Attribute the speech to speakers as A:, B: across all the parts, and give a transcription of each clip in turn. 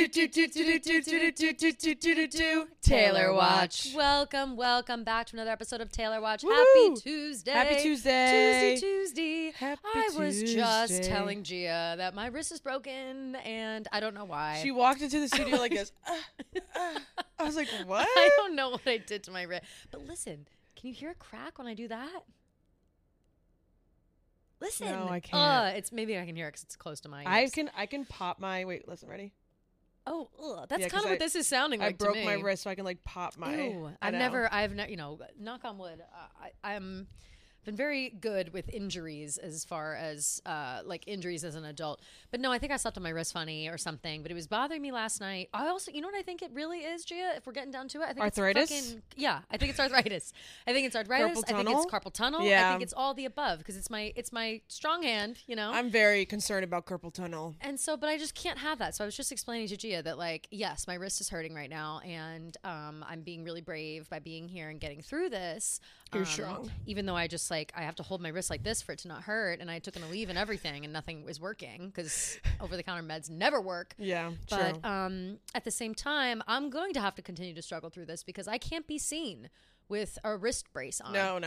A: Taylor Watch.
B: Welcome back to another episode of Taylor Watch.
A: Woo!
B: Happy Tuesday.
A: Happy Tuesday.
B: Tuesday.
A: Happy
B: I was just
A: Tuesday.
B: telling Gia that my wrist is broken and I don't know why.
A: She walked into the studio like this. I was like, what?
B: I don't know what I did to my wrist. But listen, can you hear a crack when I do that? Listen.
A: No, I can't.
B: It's maybe I can hear it because it's close to my
A: I
B: ears.
A: can pop my wlisten, ready?
B: Oh, that's
A: Yeah,
B: kind
A: 'cause
B: of what this is sounding like
A: I broke
B: to me.
A: my wrist so I can like pop my
B: Ew. I've never, knock on wood. I'm been very good with injuries as far as like injuries as an adult. But no, I think I slept on my wrist funny or something, but it was bothering me last night. I also, you know what I think it really is, Gia? If we're getting down to it, I think
A: Arthritis?
B: it's I think it's arthritis. I think it's arthritis.
A: Carpal
B: I think
A: tunnel?
B: it's carpal tunnel. I
A: Yeah.
B: think it's all the above because it's my strong hand, you know?
A: I'm very concerned about carpal tunnel.
B: And so, but I just can't have that. So I was just explaining to Gia that, like, yes, my wrist is hurting right now, and I'm being really brave by being here and getting through this.
A: You're strong.
B: Even though I just, like, I have to hold my wrist like this for it to not hurt, and I took an Aleve and everything, and nothing was working because over-the-counter meds never work.
A: Yeah,
B: But
A: true.
B: at the same time, I'm going to have to continue to struggle through this because I can't be seen with a wrist brace on.
A: No.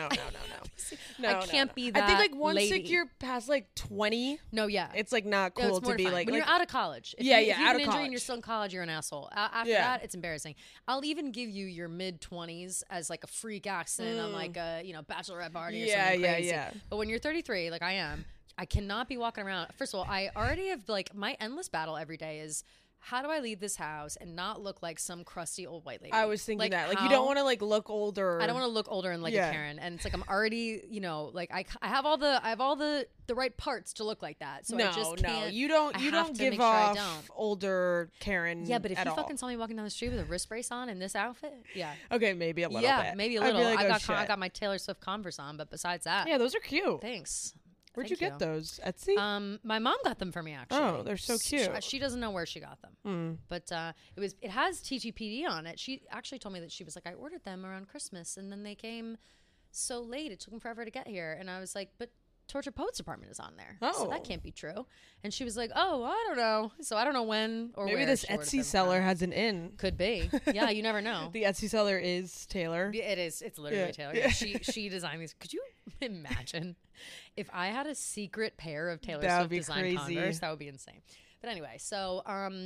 B: I can't be that
A: I think like once
B: lady.
A: like you're past like 20,
B: No, yeah.
A: it's like not
B: No,
A: cool
B: it's
A: to be
B: mortifying.
A: like
B: when you're out of college. If
A: Yeah,
B: you,
A: yeah,
B: if you have
A: out
B: an
A: of
B: injury and you're
A: college.
B: still in college, you're an asshole. After
A: Yeah.
B: that, it's embarrassing. I'll even give you your mid-20s as like a freak accident on like a bachelorette party or something crazy.
A: Yeah.
B: But when you're 33, like I am, I cannot be walking around. First of all, I already have like my endless battle every day is how do I leave this house and not look like some crusty old white lady?
A: I was thinking that like you
B: how-
A: don't want to like look older.
B: I don't want to look older and like
A: Yeah.
B: a Karen, and it's like I'm already, like I have all the right parts to look like that. So I just can't.
A: you don't
B: I
A: you
B: have
A: don't
B: to
A: give
B: make sure I
A: off
B: don't.
A: older Karen.
B: Yeah, but if
A: at
B: you
A: all.
B: fucking saw me walking down the street with a wrist brace on in this outfit, yeah,
A: Okay, maybe a little
B: yeah,
A: bit.
B: maybe a
A: I'd be
B: little.
A: like,
B: I
A: oh,
B: got
A: shit.
B: my Taylor Swift Converse on, but besides that,
A: Yeah, those are cute.
B: thanks.
A: Where'd
B: Thank
A: you get those? Etsy?
B: My mom got them for me actually.
A: Oh, they're so cute.
B: She doesn't know where she got them, but it has TGPD on it. She actually told me that she was like, I ordered them around Christmas, and then they came so late. It took them forever to get here, and I was like, but Torture Poets Department is on there, so
A: Oh.
B: that can't be true. And she was like, oh, I don't know. So I don't know when or
A: Maybe
B: where
A: this
B: she ordered
A: Etsy
B: them
A: seller
B: from.
A: has an in.
B: Could be. Yeah, you never know.
A: The Etsy seller is Taylor.
B: Yeah, it is. It's literally
A: Yeah.
B: Taylor.
A: Yeah.
B: Yeah, she designed these. Could you imagine if I had a secret pair of Taylor
A: That would
B: Swift
A: be
B: designed
A: crazy.
B: Converse? That would be insane. But anyway, so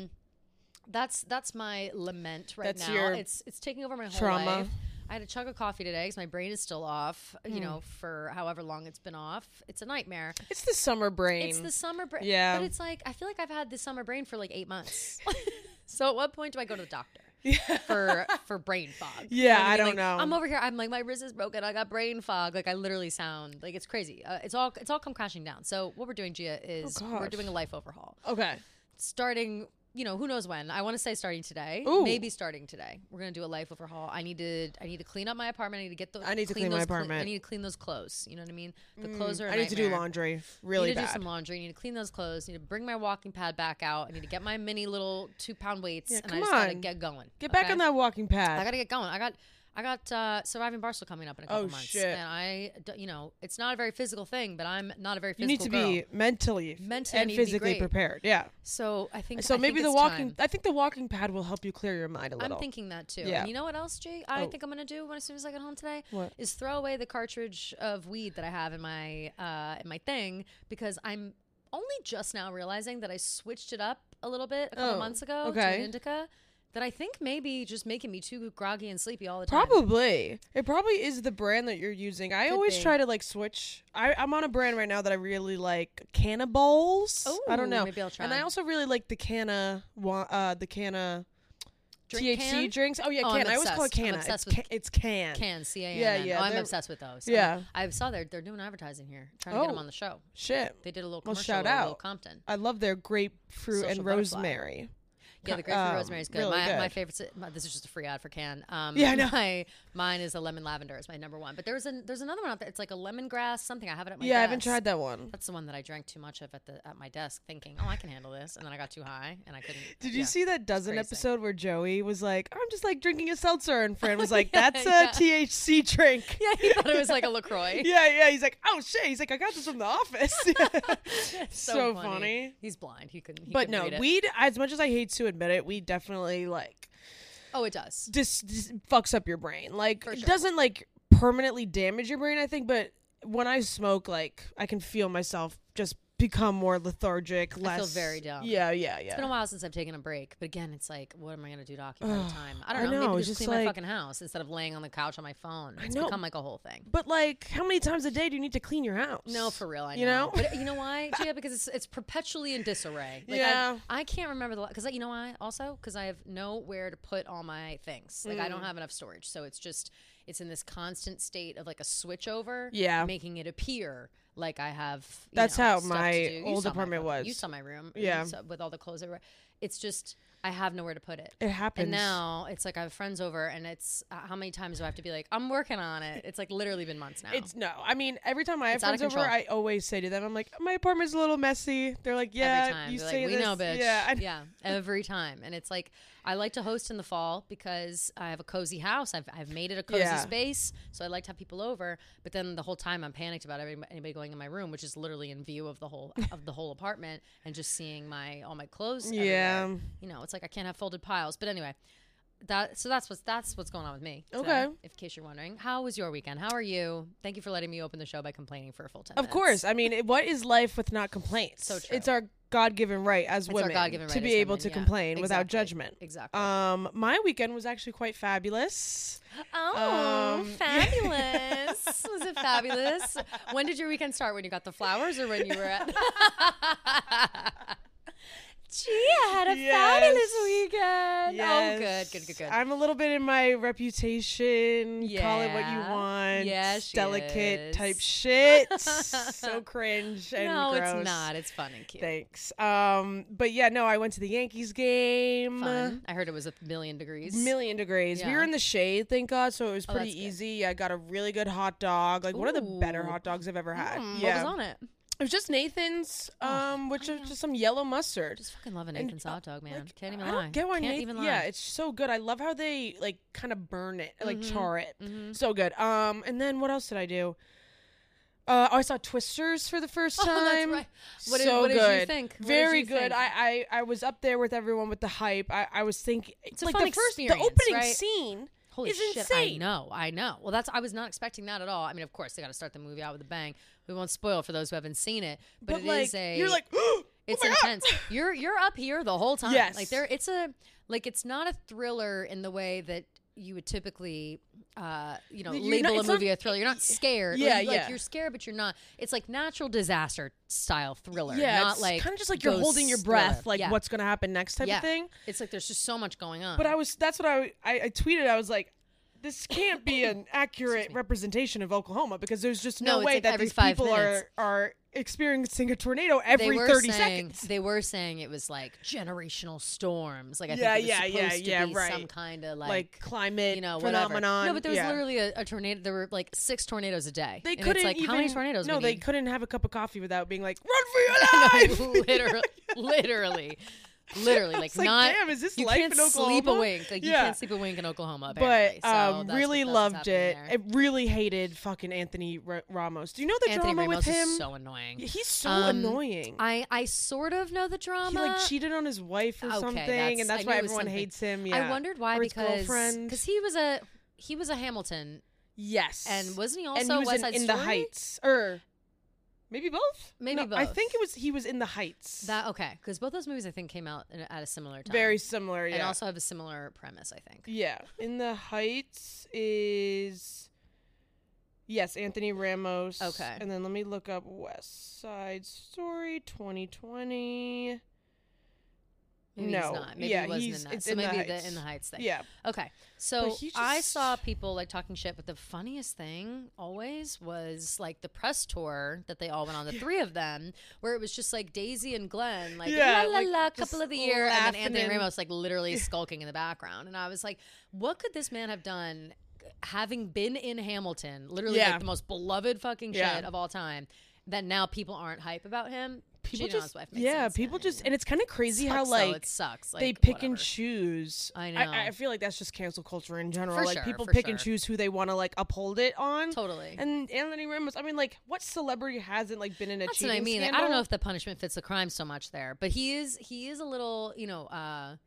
B: that's my lament right
A: That's
B: now.
A: your
B: It's taking over my whole
A: trauma.
B: life. I had a chug of coffee today because my brain is still off. For however long it's been off. It's a nightmare.
A: It's the summer brain.
B: It's the summer brain.
A: Yeah.
B: But it's like I feel like I've had the summer brain for like 8 months. So at what point do I go to the doctor? For brain fog. You
A: Yeah,
B: what
A: I
B: mean?
A: don't
B: Like,
A: know.
B: I'm over here. I'm like, my wrist is broken. I got brain fog. Like I literally sound like it's crazy. It's all come crashing down. So what we're doing, Gia, is we're
A: gosh.
B: doing a life overhaul.
A: Okay.
B: Starting, who knows when? I want to say starting today.
A: Ooh.
B: Maybe starting today. We're gonna do a life overhaul. I need to clean up my apartment. I need to get those.
A: I need to clean my
B: those
A: apartment.
B: I need to clean those clothes. You know what I mean? The clothes are.
A: I need to do laundry really
B: I need to
A: bad.
B: do some laundry. I need to clean those clothes. I need to bring my walking pad back out. I need to get my mini little 2-pound weights,
A: Yeah,
B: and I
A: come
B: just gotta
A: on.
B: get going.
A: Get back
B: okay?
A: on that walking pad.
B: I gotta get going. I got Surviving Barstool coming up in a couple
A: Oh,
B: months,
A: shit.
B: and it's not a very physical thing, but I'm not a very
A: you
B: physical
A: need to
B: girl.
A: be mentally
B: I
A: and
B: need to be
A: physically
B: great.
A: prepared. Yeah.
B: So I think
A: So
B: I
A: maybe
B: think
A: the
B: it's
A: walking.
B: time.
A: I think the walking pad will help you clear your mind a little.
B: I'm thinking that too.
A: Yeah.
B: And you know what else, Jay? I
A: Oh.
B: think I'm gonna do as soon as I get home today.
A: What?
B: Is throw away the cartridge of weed that I have in my thing because I'm only just now realizing that I switched it up a little bit a couple
A: Oh,
B: months ago
A: okay.
B: to an indica. That I think maybe just making me too groggy and sleepy all the time.
A: Probably. It probably is the brand that you're using. I
B: Could
A: always
B: be.
A: try to like switch. I'm on a brand right now that I really like, Cannibals. I don't
B: Ooh,
A: know.
B: maybe I'll try.
A: And I also really like the Canna
B: Drink
A: THC
B: can?
A: drinks. Oh yeah,
B: Oh,
A: Can.
B: I'm
A: I always call it
B: obsessed. I'm
A: Canna.
B: obsessed
A: It's Can.
B: Can C-A-N.
A: Yeah, yeah,
B: Oh, I'm
A: they're-
B: obsessed with those.
A: Yeah.
B: I saw they're doing advertising here, trying to get them
A: Oh.
B: on the show.
A: Shit.
B: They did a little
A: Well,
B: commercial.
A: shout
B: with Will
A: out.
B: Compton.
A: I love their grapefruit
B: Social
A: and
B: butterfly.
A: rosemary.
B: Yeah, the grapefruit rosemary is good.
A: really
B: My
A: good.
B: favorite. This is just a free ad for Can.
A: Yeah, I know.
B: Mine is a lemon lavender. It's my number one. But there's another one out there. It's like a lemongrass something. I have it at my
A: Yeah, I
B: desk.
A: haven't tried that one.
B: That's the one that I drank too much of at my desk, thinking, oh, I can handle this, and then I got too high and I couldn't.
A: Did you see that Dozen
B: crazy.
A: episode where Joey was like, I'm just like drinking a seltzer, and Fran was like, that's
B: Yeah.
A: a THC drink.
B: Yeah, he thought it was like a LaCroix.
A: Yeah. He's like, oh shit. He's like, I got this from the office.
B: It's
A: So funny.
B: He's blind. He couldn't.
A: But
B: couldn't
A: no,
B: read it.
A: weed, as much as I hate to admit it, weed definitely like
B: Oh, it does.
A: just fucks up your brain. Like
B: For
A: it
B: sure.
A: doesn't like permanently damage your brain, I think, but when I smoke, like I can feel myself just become more lethargic, less.
B: I feel very dumb.
A: Yeah.
B: It's been a while since I've taken a break, but again, it's like, what am I going to do to occupy the time? I don't
A: I
B: know.
A: know,
B: Maybe
A: it's
B: just
A: just
B: clean my
A: like-
B: fucking house instead of laying on the couch on my phone. It's
A: know.
B: become like a whole thing.
A: But like, how many times a day do you need to clean your house?
B: No, for real, I know.
A: You know?
B: But you know why, Gia? Because it's perpetually in disarray. Like
A: Yeah.
B: I can't remember because you know why? Also, because I have nowhere to put all my things. Like I don't have enough storage, so it's in this constant state of like a switch over.
A: Yeah.
B: making it appear like I have.
A: That's how
B: stuff to
A: my
B: do. You
A: old
B: saw my
A: apartment
B: fucking-
A: was.
B: You saw my room.
A: Yeah.
B: You saw- with all the clothes everywhere. It's just I have nowhere to put it.
A: It happens.
B: And now it's like I have friends over, and it's how many times do I have to be like, I'm working on it? It's like literally been months now.
A: It's no. I mean, every time I have
B: It's out of
A: friends over,
B: control.
A: I always say to them, "I'm like, my apartment's a little messy." They're like, "Yeah,
B: every time.
A: you
B: They're
A: say
B: like, we
A: this."
B: know, bitch.
A: Yeah,
B: Yeah, every time. And it's like, I like to host in the fall because I have a cozy house. I've made it a cozy
A: Yeah.
B: space. So I like to have people over. But then the whole time I'm panicked about anybody going in my room, which is literally in view of the whole apartment and just seeing all my clothes
A: Yeah.
B: everywhere. You know, it's like I can't have folded piles. But anyway, that's what's going on with me. today,
A: Okay.
B: in case you're wondering. How was your weekend? How are you? Thank you for letting me open the show by complaining for a full 10
A: Of
B: minutes.
A: course. I mean, what is life with not complaints?
B: So true.
A: It's our God-given right as
B: It's our
A: women
B: God-given
A: to
B: right
A: be
B: as
A: able
B: women,
A: to
B: yeah.
A: complain without
B: Exactly.
A: judgment.
B: Exactly.
A: My weekend was actually quite fabulous.
B: Oh,
A: Um,
B: fabulous. Was it fabulous? When did your weekend start? When you got the flowers or when you were at... Gee, I had a
A: Yes.
B: fabulous weekend.
A: Yes.
B: Oh, good.
A: I'm a little bit in my reputation. Call it what you
B: Yeah.
A: want.
B: Yeah, she
A: delicate
B: is.
A: type shit. So cringe and
B: no,
A: gross.
B: it's not. It's fun and cute.
A: Thanks. But yeah, no, I went to the Yankees game.
B: Fun. I heard it was 1,000,000 degrees.
A: Million degrees. We
B: Yeah.
A: were in the shade, thank God, so it was
B: Oh,
A: pretty
B: that's good.
A: easy. I got a really good hot dog, like one of the better
B: Ooh.
A: hot dogs I've ever had.
B: What
A: Yeah,
B: was on it?
A: it was just Nathan's, which is just some yellow mustard.
B: Just fucking love a
A: And,
B: Nathan's hot dog, man.
A: Like,
B: Can't even
A: I
B: lie.
A: don't get why
B: Can't
A: Nathan.
B: even lie.
A: Yeah, it's so good. I love how they like kind of burn it, like
B: Mhm.
A: char it.
B: Mhm.
A: So good. And then what else did I do? I saw Twisters for the first time.
B: Oh, that's right. What did-
A: so
B: what did you
A: good.
B: think? What did
A: Very
B: you
A: good.
B: think?
A: I was up there with everyone with the hype. I was thinking it's
B: a
A: like
B: fun
A: the
B: experience,
A: opening
B: right?
A: scene.
B: Holy
A: is
B: shit!
A: insane.
B: I know. Well, I was not expecting that at all. I mean, of course, they got to start the movie out with a bang. We won't spoil for those who haven't seen it, but, it
A: like
B: is a.
A: you're like, oh
B: it's
A: my God.
B: intense. You're up here the whole time.
A: Yes.
B: Like it's not a thriller in the way that you would typically,
A: You're
B: label
A: not-
B: a
A: it's
B: movie
A: not-
B: a thriller. You're not scared.
A: Yeah,
B: like,
A: yeah.
B: You're scared, but you're not. It's like natural disaster style thriller.
A: Yeah,
B: not
A: it's
B: like
A: kind of just like you're
B: ghost
A: holding your breath,
B: thriller.
A: like
B: Yeah.
A: what's gonna happen next type
B: Yeah.
A: of thing.
B: It's like there's just so much going on.
A: But that's what I tweeted. I was like, this can't be an accurate
B: Excuse me.
A: representation of Oklahoma because there's just
B: No,
A: no
B: it's
A: way
B: like
A: that
B: every
A: these
B: 5
A: people
B: minutes.
A: are experiencing a tornado
B: They
A: every
B: were
A: 30
B: saying,
A: seconds.
B: They were saying it was like generational storms. Like I
A: Yeah,
B: think it was
A: yeah,
B: supposed
A: yeah,
B: to be
A: right.
B: some kind of
A: Like climate
B: whatever.
A: phenomenon.
B: No, but there was
A: Yeah.
B: literally a tornado. There were like 6 tornadoes a day.
A: They
B: And
A: couldn't
B: it's like,
A: even.
B: how many tornadoes?
A: No,
B: we
A: they
B: need?
A: couldn't have a cup of coffee without being like, "Run for your life!"
B: literally, like
A: It's like,
B: not.
A: damn, is this
B: you
A: life
B: can't
A: in Oklahoma?
B: sleep a wink. Like you
A: Yeah.
B: can't sleep a wink in Oklahoma.
A: But
B: Apparently. So that's
A: really
B: what's
A: loved
B: happening
A: it.
B: there.
A: I really hated fucking Anthony Ramos. Do you know the
B: Anthony
A: drama
B: Ramos
A: with him?
B: is so annoying.
A: He's so
B: Um,
A: annoying.
B: I sort of know the drama.
A: He like cheated on his wife or
B: Okay,
A: something, and
B: I
A: that's
B: knew
A: why
B: it was
A: everyone
B: something.
A: hates him.
B: I
A: Yeah.
B: wondered why
A: Or his
B: because
A: girlfriend.
B: he was a Hamilton,
A: Yes,
B: and wasn't he
A: and
B: also
A: he was
B: West Side
A: in
B: Story?
A: the Heights, or maybe both.
B: Maybe
A: No, I
B: both.
A: think he was in the Heights.
B: That okay, because both those movies I think came out at a similar time,
A: Very similar. Yeah.
B: and also have a similar premise. I think.
A: Yeah. In the Heights is yes, Anthony Ramos.
B: Okay.
A: And then let me look up West Side Story 2020.
B: Maybe
A: No.
B: he's not. Maybe
A: Yeah,
B: he wasn't
A: he's-
B: in that.
A: it's
B: So
A: in the
B: maybe
A: Heights.
B: in the Heights thing.
A: Yeah.
B: Okay. So
A: But he
B: I
A: just-
B: saw people like talking shit, but the funniest thing always was like the press tour that they all went on, the 3 of them, where it was just like Daisy and Glenn, like
A: Yeah,
B: la la
A: like,
B: la,
A: just
B: couple of the year, and then
A: laughing
B: Anthony
A: and-
B: Ramos like literally skulking in the background, and I was like, what could this man have done? Having been in Hamilton, literally
A: Yeah.
B: like the most beloved fucking
A: Yeah.
B: shit of all time, that now people aren't hype about him.
A: People
B: Cheating on
A: just
B: his wife makes
A: yeah,
B: sense.
A: people just and it's kind of crazy how
B: Sucks, though.
A: like
B: it sucks. Like,
A: they pick and
B: whatever.
A: choose.
B: I know.
A: I feel like that's just cancel culture in general.
B: For
A: like
B: sure,
A: people
B: for
A: pick and
B: sure.
A: choose who they want to like uphold it on.
B: Totally.
A: And Anthony Ramos, I mean, like, what celebrity hasn't like been in a
B: That's
A: cheating
B: what I mean. Like,
A: scandal?
B: I don't know if the punishment fits the crime so much there, but he is a little,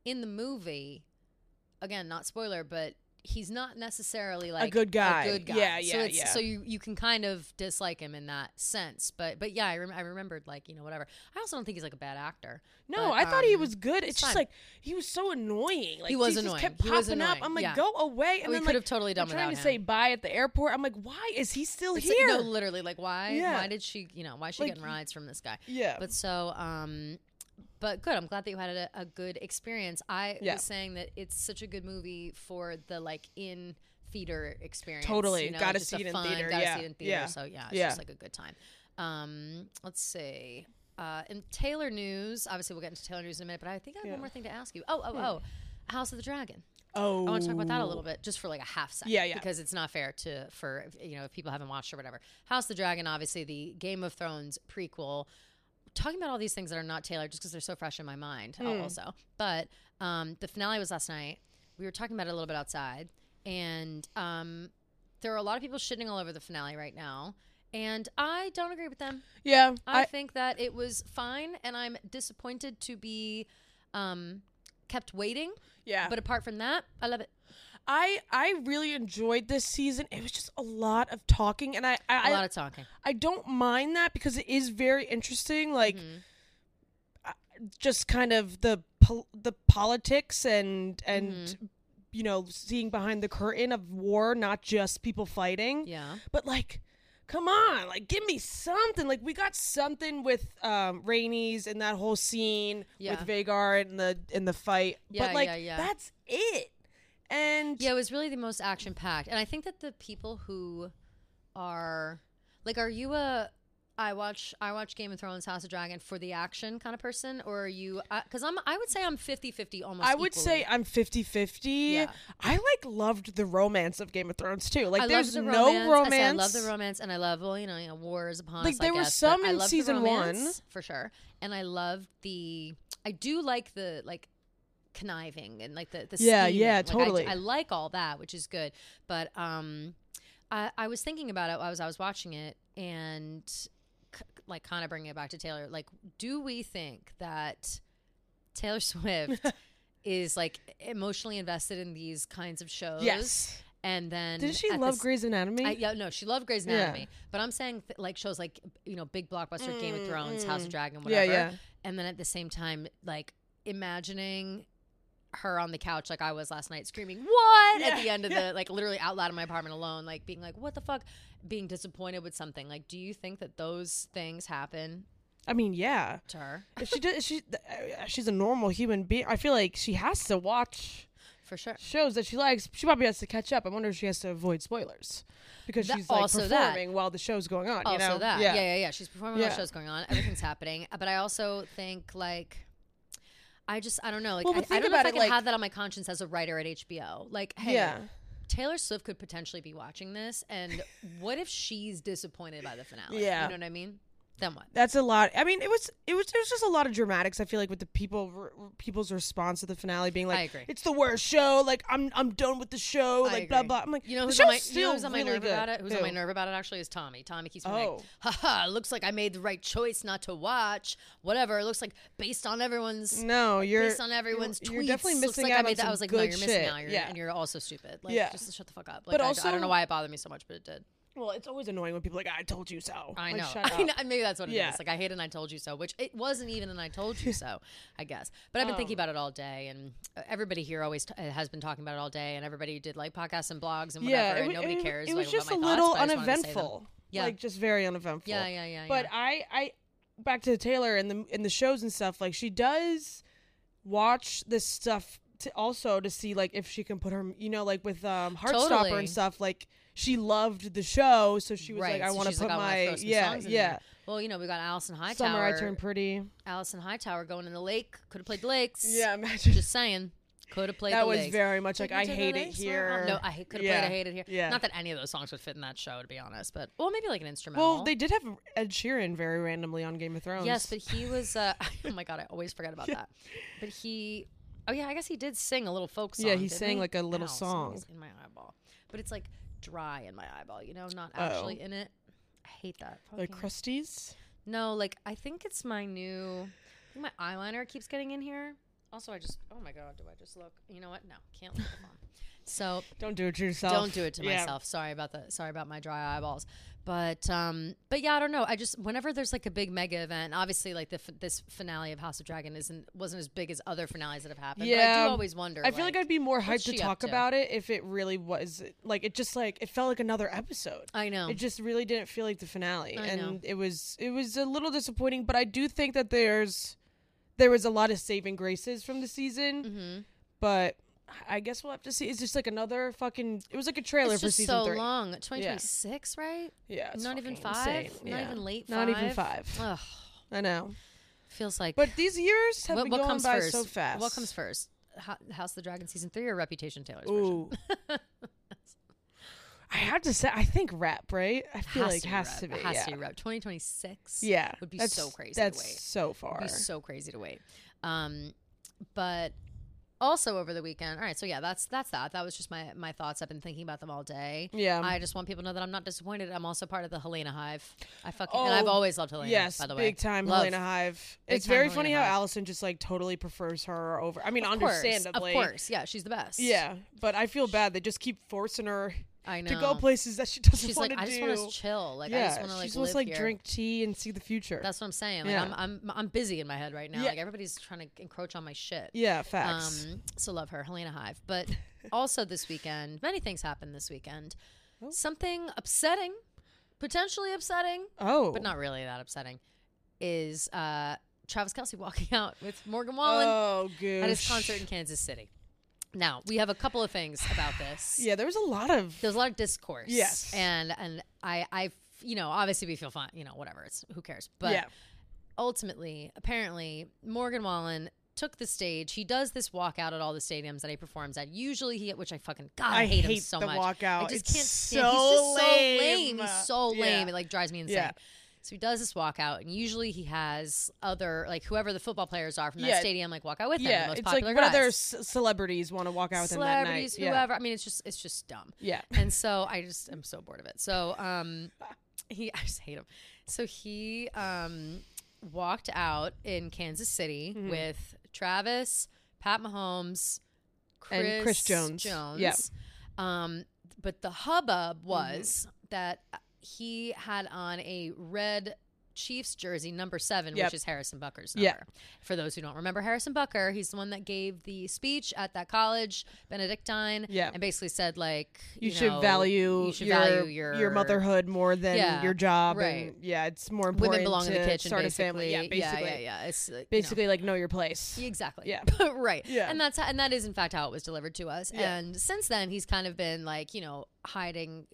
B: in the movie, again, not spoiler, but he's not necessarily like
A: a good guy.
B: Yeah,
A: Yeah,
B: so
A: yeah.
B: So you can kind of dislike him in that sense. But yeah, I remembered, like, whatever. I also don't think he's like a bad actor.
A: No,
B: but,
A: I thought he was good. It's just
B: fine.
A: like he was so annoying. Like
B: He was
A: just
B: annoying.
A: kept
B: He was
A: popping up.
B: annoying.
A: I'm like,
B: Yeah.
A: go away. And
B: We
A: then
B: could
A: like
B: have totally done
A: they're trying
B: without
A: to
B: him.
A: say bye at the airport. I'm like, why is he still
B: It's
A: here?
B: like, no, literally, like, why?
A: Yeah.
B: Why did she? Why is she
A: Like,
B: getting rides from this guy?
A: Yeah.
B: But so, but good. I'm glad that you had a good experience. I was saying that it's such a good movie for the like in theater experience.
A: Totally. Gotta
B: just
A: see it in
B: fun,
A: theater.
B: Gotta
A: Yeah.
B: see it in theater.
A: Yeah.
B: So yeah, it's
A: Yeah.
B: just like a good time. Let's see. In Taylor news, obviously we'll get into Taylor news in a minute, but I think I have one more thing to ask you. Oh, House of the Dragon.
A: Oh,
B: I want to talk about that a little bit, just for like a half second.
A: Yeah.
B: Because it's not fair for if people haven't watched or whatever. House of the Dragon, obviously the Game of Thrones prequel. Talking about all these things that are not Taylor, just because they're so fresh in my mind, also. But the finale was last night. We were talking about it a little bit outside, and there are a lot of people shitting all over the finale right now. And I don't agree with them.
A: Yeah.
B: I think that it was fine, and I'm disappointed to be kept waiting.
A: Yeah.
B: But apart from that, I love it.
A: I really enjoyed this season. It was just a lot of talking, and
B: A lot of talking.
A: I don't mind that because it is very interesting. Like, just kind of the politics and seeing behind the curtain of war, not just people fighting.
B: Yeah.
A: But like, come on, like, give me something. Like, we got something with Rhaenys and that whole scene with Vhagar in the fight.
B: Yeah,
A: but like,
B: yeah.
A: that's it. And
B: yeah, it was really the most action packed. And I think that the people who are like, are you I watch Game of Thrones, House of Dragon for the action kind of person, or are you? Because I would say I'm 50-50 almost.
A: I would say I'm 50-50.
B: Yeah.
A: I loved the romance of Game of Thrones too. Like, there's
B: the
A: no romance.
B: I love the romance, and I love war is upon us.
A: Like, there
B: I
A: were
B: guess,
A: some
B: but I
A: in
B: love the
A: season
B: romance,
A: 1
B: for sure, and I love I do like the like conniving and like the
A: yeah,
B: scheming.
A: yeah,
B: Like,
A: totally.
B: I like all that, which is good. But I was thinking about it as I was watching it, and like kind of bringing it back to Taylor. Like, do we think that Taylor Swift is like emotionally invested in these kinds of shows?
A: Yes.
B: And then
A: Did she love Grey's Anatomy?
B: no, she loved Grey's Anatomy. But I'm saying like shows like big blockbuster Game of Thrones, House of Dragon, whatever.
A: Yeah.
B: And then at the same time, like imagining her on the couch like I was last night, screaming "What!" at the end of the like literally out loud in my apartment alone, like being like, "What the fuck?" Being disappointed with something. Like, do you think that those things happen
A: I mean, yeah.
B: to her?
A: If she does, she's a normal human being. I feel like she has to watch
B: For sure.
A: shows that she likes. She probably has to catch up. I wonder if she has to avoid spoilers because she's like performing while the show's going on.
B: Also
A: you know?
B: that. Yeah. She's performing while the
A: Yeah.
B: show's going on. Everything's happening. But I also think like I don't know. Like,
A: Well, but
B: I
A: think
B: don't know if
A: about
B: I
A: it,
B: can
A: like-
B: have that on my conscience as a writer at HBO. Like, hey,
A: Yeah.
B: Taylor Swift could potentially be watching this, and what if she's disappointed by the finale?
A: Yeah.
B: You know what I mean? Then what?
A: That's a lot. I mean, it was just a lot of dramatics. I feel like with the people's response to the finale being like,
B: I agree.
A: it's the worst show. Like, I'm done with the show.
B: I
A: Like, blah
B: agree.
A: blah. I'm like,
B: You know
A: the
B: who's on
A: show's
B: my,
A: still
B: on my
A: really
B: nerve
A: good.
B: about it? Who's on
A: Who?
B: my nerve about it actually is Tommy. Tommy keeps being
A: Oh.
B: like, haha, looks like I made the right choice not to watch. Whatever. It looks like based on everyone's
A: No,
B: based on everyone's tweets.
A: you're definitely
B: looks
A: missing
B: like
A: out
B: I made
A: on
B: that. I
A: some
B: was like,
A: good
B: no, you're missing
A: shit.
B: out.
A: Yeah.
B: And you're also stupid. Like,
A: Yeah.
B: just shut the fuck up. Like,
A: But
B: I
A: also-
B: don't know why it bothered me so much, but it did.
A: Well, it's always annoying when people are like, I told you so.
B: I
A: Like,
B: know.
A: shut
B: I know.
A: up.
B: Maybe that's what it is.
A: Yeah.
B: Like, I hate an I told you so, which it wasn't even an I told you so, I guess. But I've been thinking about it all day, and everybody here always has been talking about it all day, and everybody did like podcasts and blogs and whatever, and nobody cares.
A: It was
B: like,
A: just a
B: about my
A: little
B: thoughts, but I just wanted to say them.
A: uneventful.
B: Yeah.
A: Like, just very uneventful.
B: Yeah.
A: But I back to Taylor and the shows and stuff. Like, she does watch this stuff to see like if she can put her, like with Heartstopper
B: Totally.
A: and stuff. Like, she loved the show, so she was
B: Right.
A: like, I
B: So
A: want to
B: she's
A: put
B: like, I wanna
A: my
B: throw some songs in there.
A: yeah.
B: Well, we got Allison Hightower.
A: Summer I Turned Pretty.
B: Allison Hightower going in the lake. Could have played the lakes.
A: Yeah, imagine.
B: Just saying. Could have played
A: That
B: the
A: was
B: lakes.
A: very much like,
B: Take me
A: I
B: to the
A: hate it
B: lakes,
A: here.
B: No, I could have
A: Yeah.
B: played I Hate It Here.
A: Yeah.
B: Not that any of those songs would fit in that show, to be honest. But maybe like an instrumental.
A: Well, they did have Ed Sheeran very randomly on Game of Thrones.
B: Yes, but he was. Oh my god, I always forget about that. But he. Oh yeah, I guess he did sing a little folk song.
A: Yeah, he
B: didn't
A: sang like a little song.
B: In my eyeball, but it's like dry in my eyeball. Not actually in it. I hate that.
A: like
B: Fucking-
A: crusties.
B: No, like I think it's my new. I think my eyeliner keeps getting in here. Also, oh my God, do I just look? You know what? No, can't look at the phone. So
A: Don't do it to yourself.
B: don't do it to myself. Sorry about my dry eyeballs. But yeah, I don't know. Whenever there's like a big mega event, obviously like this finale of House of Dragon wasn't as big as other finales that have happened.
A: Yeah.
B: But I do always wonder.
A: I feel like I'd be more
B: what's
A: hyped to
B: she
A: talk
B: up to?
A: about it if it really was like it felt like another episode.
B: I know.
A: It just really didn't feel like the finale,
B: I
A: and
B: know.
A: it was a little disappointing. But I do think that there was a lot of saving graces from the season.
B: Mm-hmm.
A: But I guess we'll have to see. It's just like another fucking. It was like a trailer
B: It's
A: for
B: just
A: season
B: so
A: 3.
B: long. 2026, right?
A: Yeah, it's
B: Not even
A: fucking
B: 5.
A: insane.
B: Not
A: Yeah.
B: even late 5.
A: Not even 5.
B: Ugh,
A: I know.
B: feels like.
A: But these years have
B: what
A: been going
B: comes
A: by
B: first?
A: so fast.
B: What comes first? House of the Dragon season 3 or Reputation Taylor's
A: Ooh. I have to say, I think rap, right? I feel like has to be.
B: Has
A: Yeah.
B: to be rep. 2026.
A: Yeah,
B: would be
A: that's
B: so crazy
A: That's
B: to wait.
A: so far.
B: Would be so crazy to wait. But also over the weekend. All right, so yeah, that's that. That was just my thoughts. I've been thinking about them all day.
A: Yeah.
B: I just want people to know that I'm not disappointed. I'm also part of the Helena Hive. And I've always loved Helena.
A: Yes,
B: by the way,
A: big time
B: Love.
A: Helena Hive.
B: Big
A: It's
B: time
A: very
B: Helena
A: funny how
B: Hive.
A: Allison just like totally prefers her over. I mean,
B: Of course,
A: understandably,
B: of course, yeah, she's the best.
A: Yeah, but I feel bad. They just keep forcing her
B: I know.
A: to go places that she doesn't
B: She's
A: want
B: like,
A: to
B: I
A: do.
B: just want to chill. Like, I
A: yeah,
B: just want to like
A: she wants
B: live
A: to like
B: here.
A: drink tea and see the future.
B: That's what I'm saying. Like,
A: Yeah.
B: I'm busy in my head right now.
A: Yeah.
B: Like everybody's trying to encroach on my shit.
A: yeah, facts.
B: So love her, Helena Hive. But also this weekend, many things happened this weekend.
A: Oh.
B: Something upsetting, potentially upsetting,
A: Oh,
B: but not really that upsetting, is Travis Kelce walking out with Morgan Wallen
A: Oh, gosh.
B: at his concert in Kansas City. Now, we have a couple of things about this.
A: Yeah, there was a lot of.
B: There's a lot of discourse.
A: Yes.
B: And I obviously we feel fine, whatever. It's who cares. But
A: Yeah.
B: ultimately, apparently, Morgan Wallen took the stage. He does this walkout at all the stadiums that he performs at. Usually which I fucking I hate him so
A: the
B: much.
A: walkout.
B: I just
A: It's
B: can't stand.
A: so
B: He's just so
A: lame.
B: lame. He's so
A: Yeah.
B: lame. It like drives me insane.
A: Yeah.
B: So he does this walkout, and usually he has other like whoever the football players are from that
A: Yeah.
B: stadium like walk out with him.
A: Yeah,
B: The most
A: it's like
B: popular
A: what other
B: guys.
A: celebrities want to walk out with him that night.
B: Celebrities,
A: Yeah.
B: whoever. I mean, it's just dumb.
A: Yeah.
B: And so I'm so bored of it. So I just hate him. So he walked out in Kansas City
A: Mm-hmm.
B: with Travis, Pat Mahomes,
A: And Chris Jones. Yeah.
B: But the hubbub was
A: Mm-hmm.
B: that he had on a red Chiefs jersey, number 7,
A: Yep.
B: which is Harrison Bucker's number.
A: Yeah.
B: For those who don't remember Harrison Bucker, he's the one that gave the speech at that college, Benedictine,
A: Yeah.
B: and basically said like,
A: You should value your motherhood more than
B: Yeah,
A: your job.
B: right.
A: And yeah, it's more important
B: women belong
A: to
B: in the kitchen.
A: start
B: Basically,
A: a family. Yeah, basically.
B: yeah. It's
A: Basically, like know your place.
B: exactly.
A: Yeah.
B: right.
A: Yeah.
B: And that is in fact how it was delivered to us.
A: Yeah.
B: And since then, he's kind of been like hiding.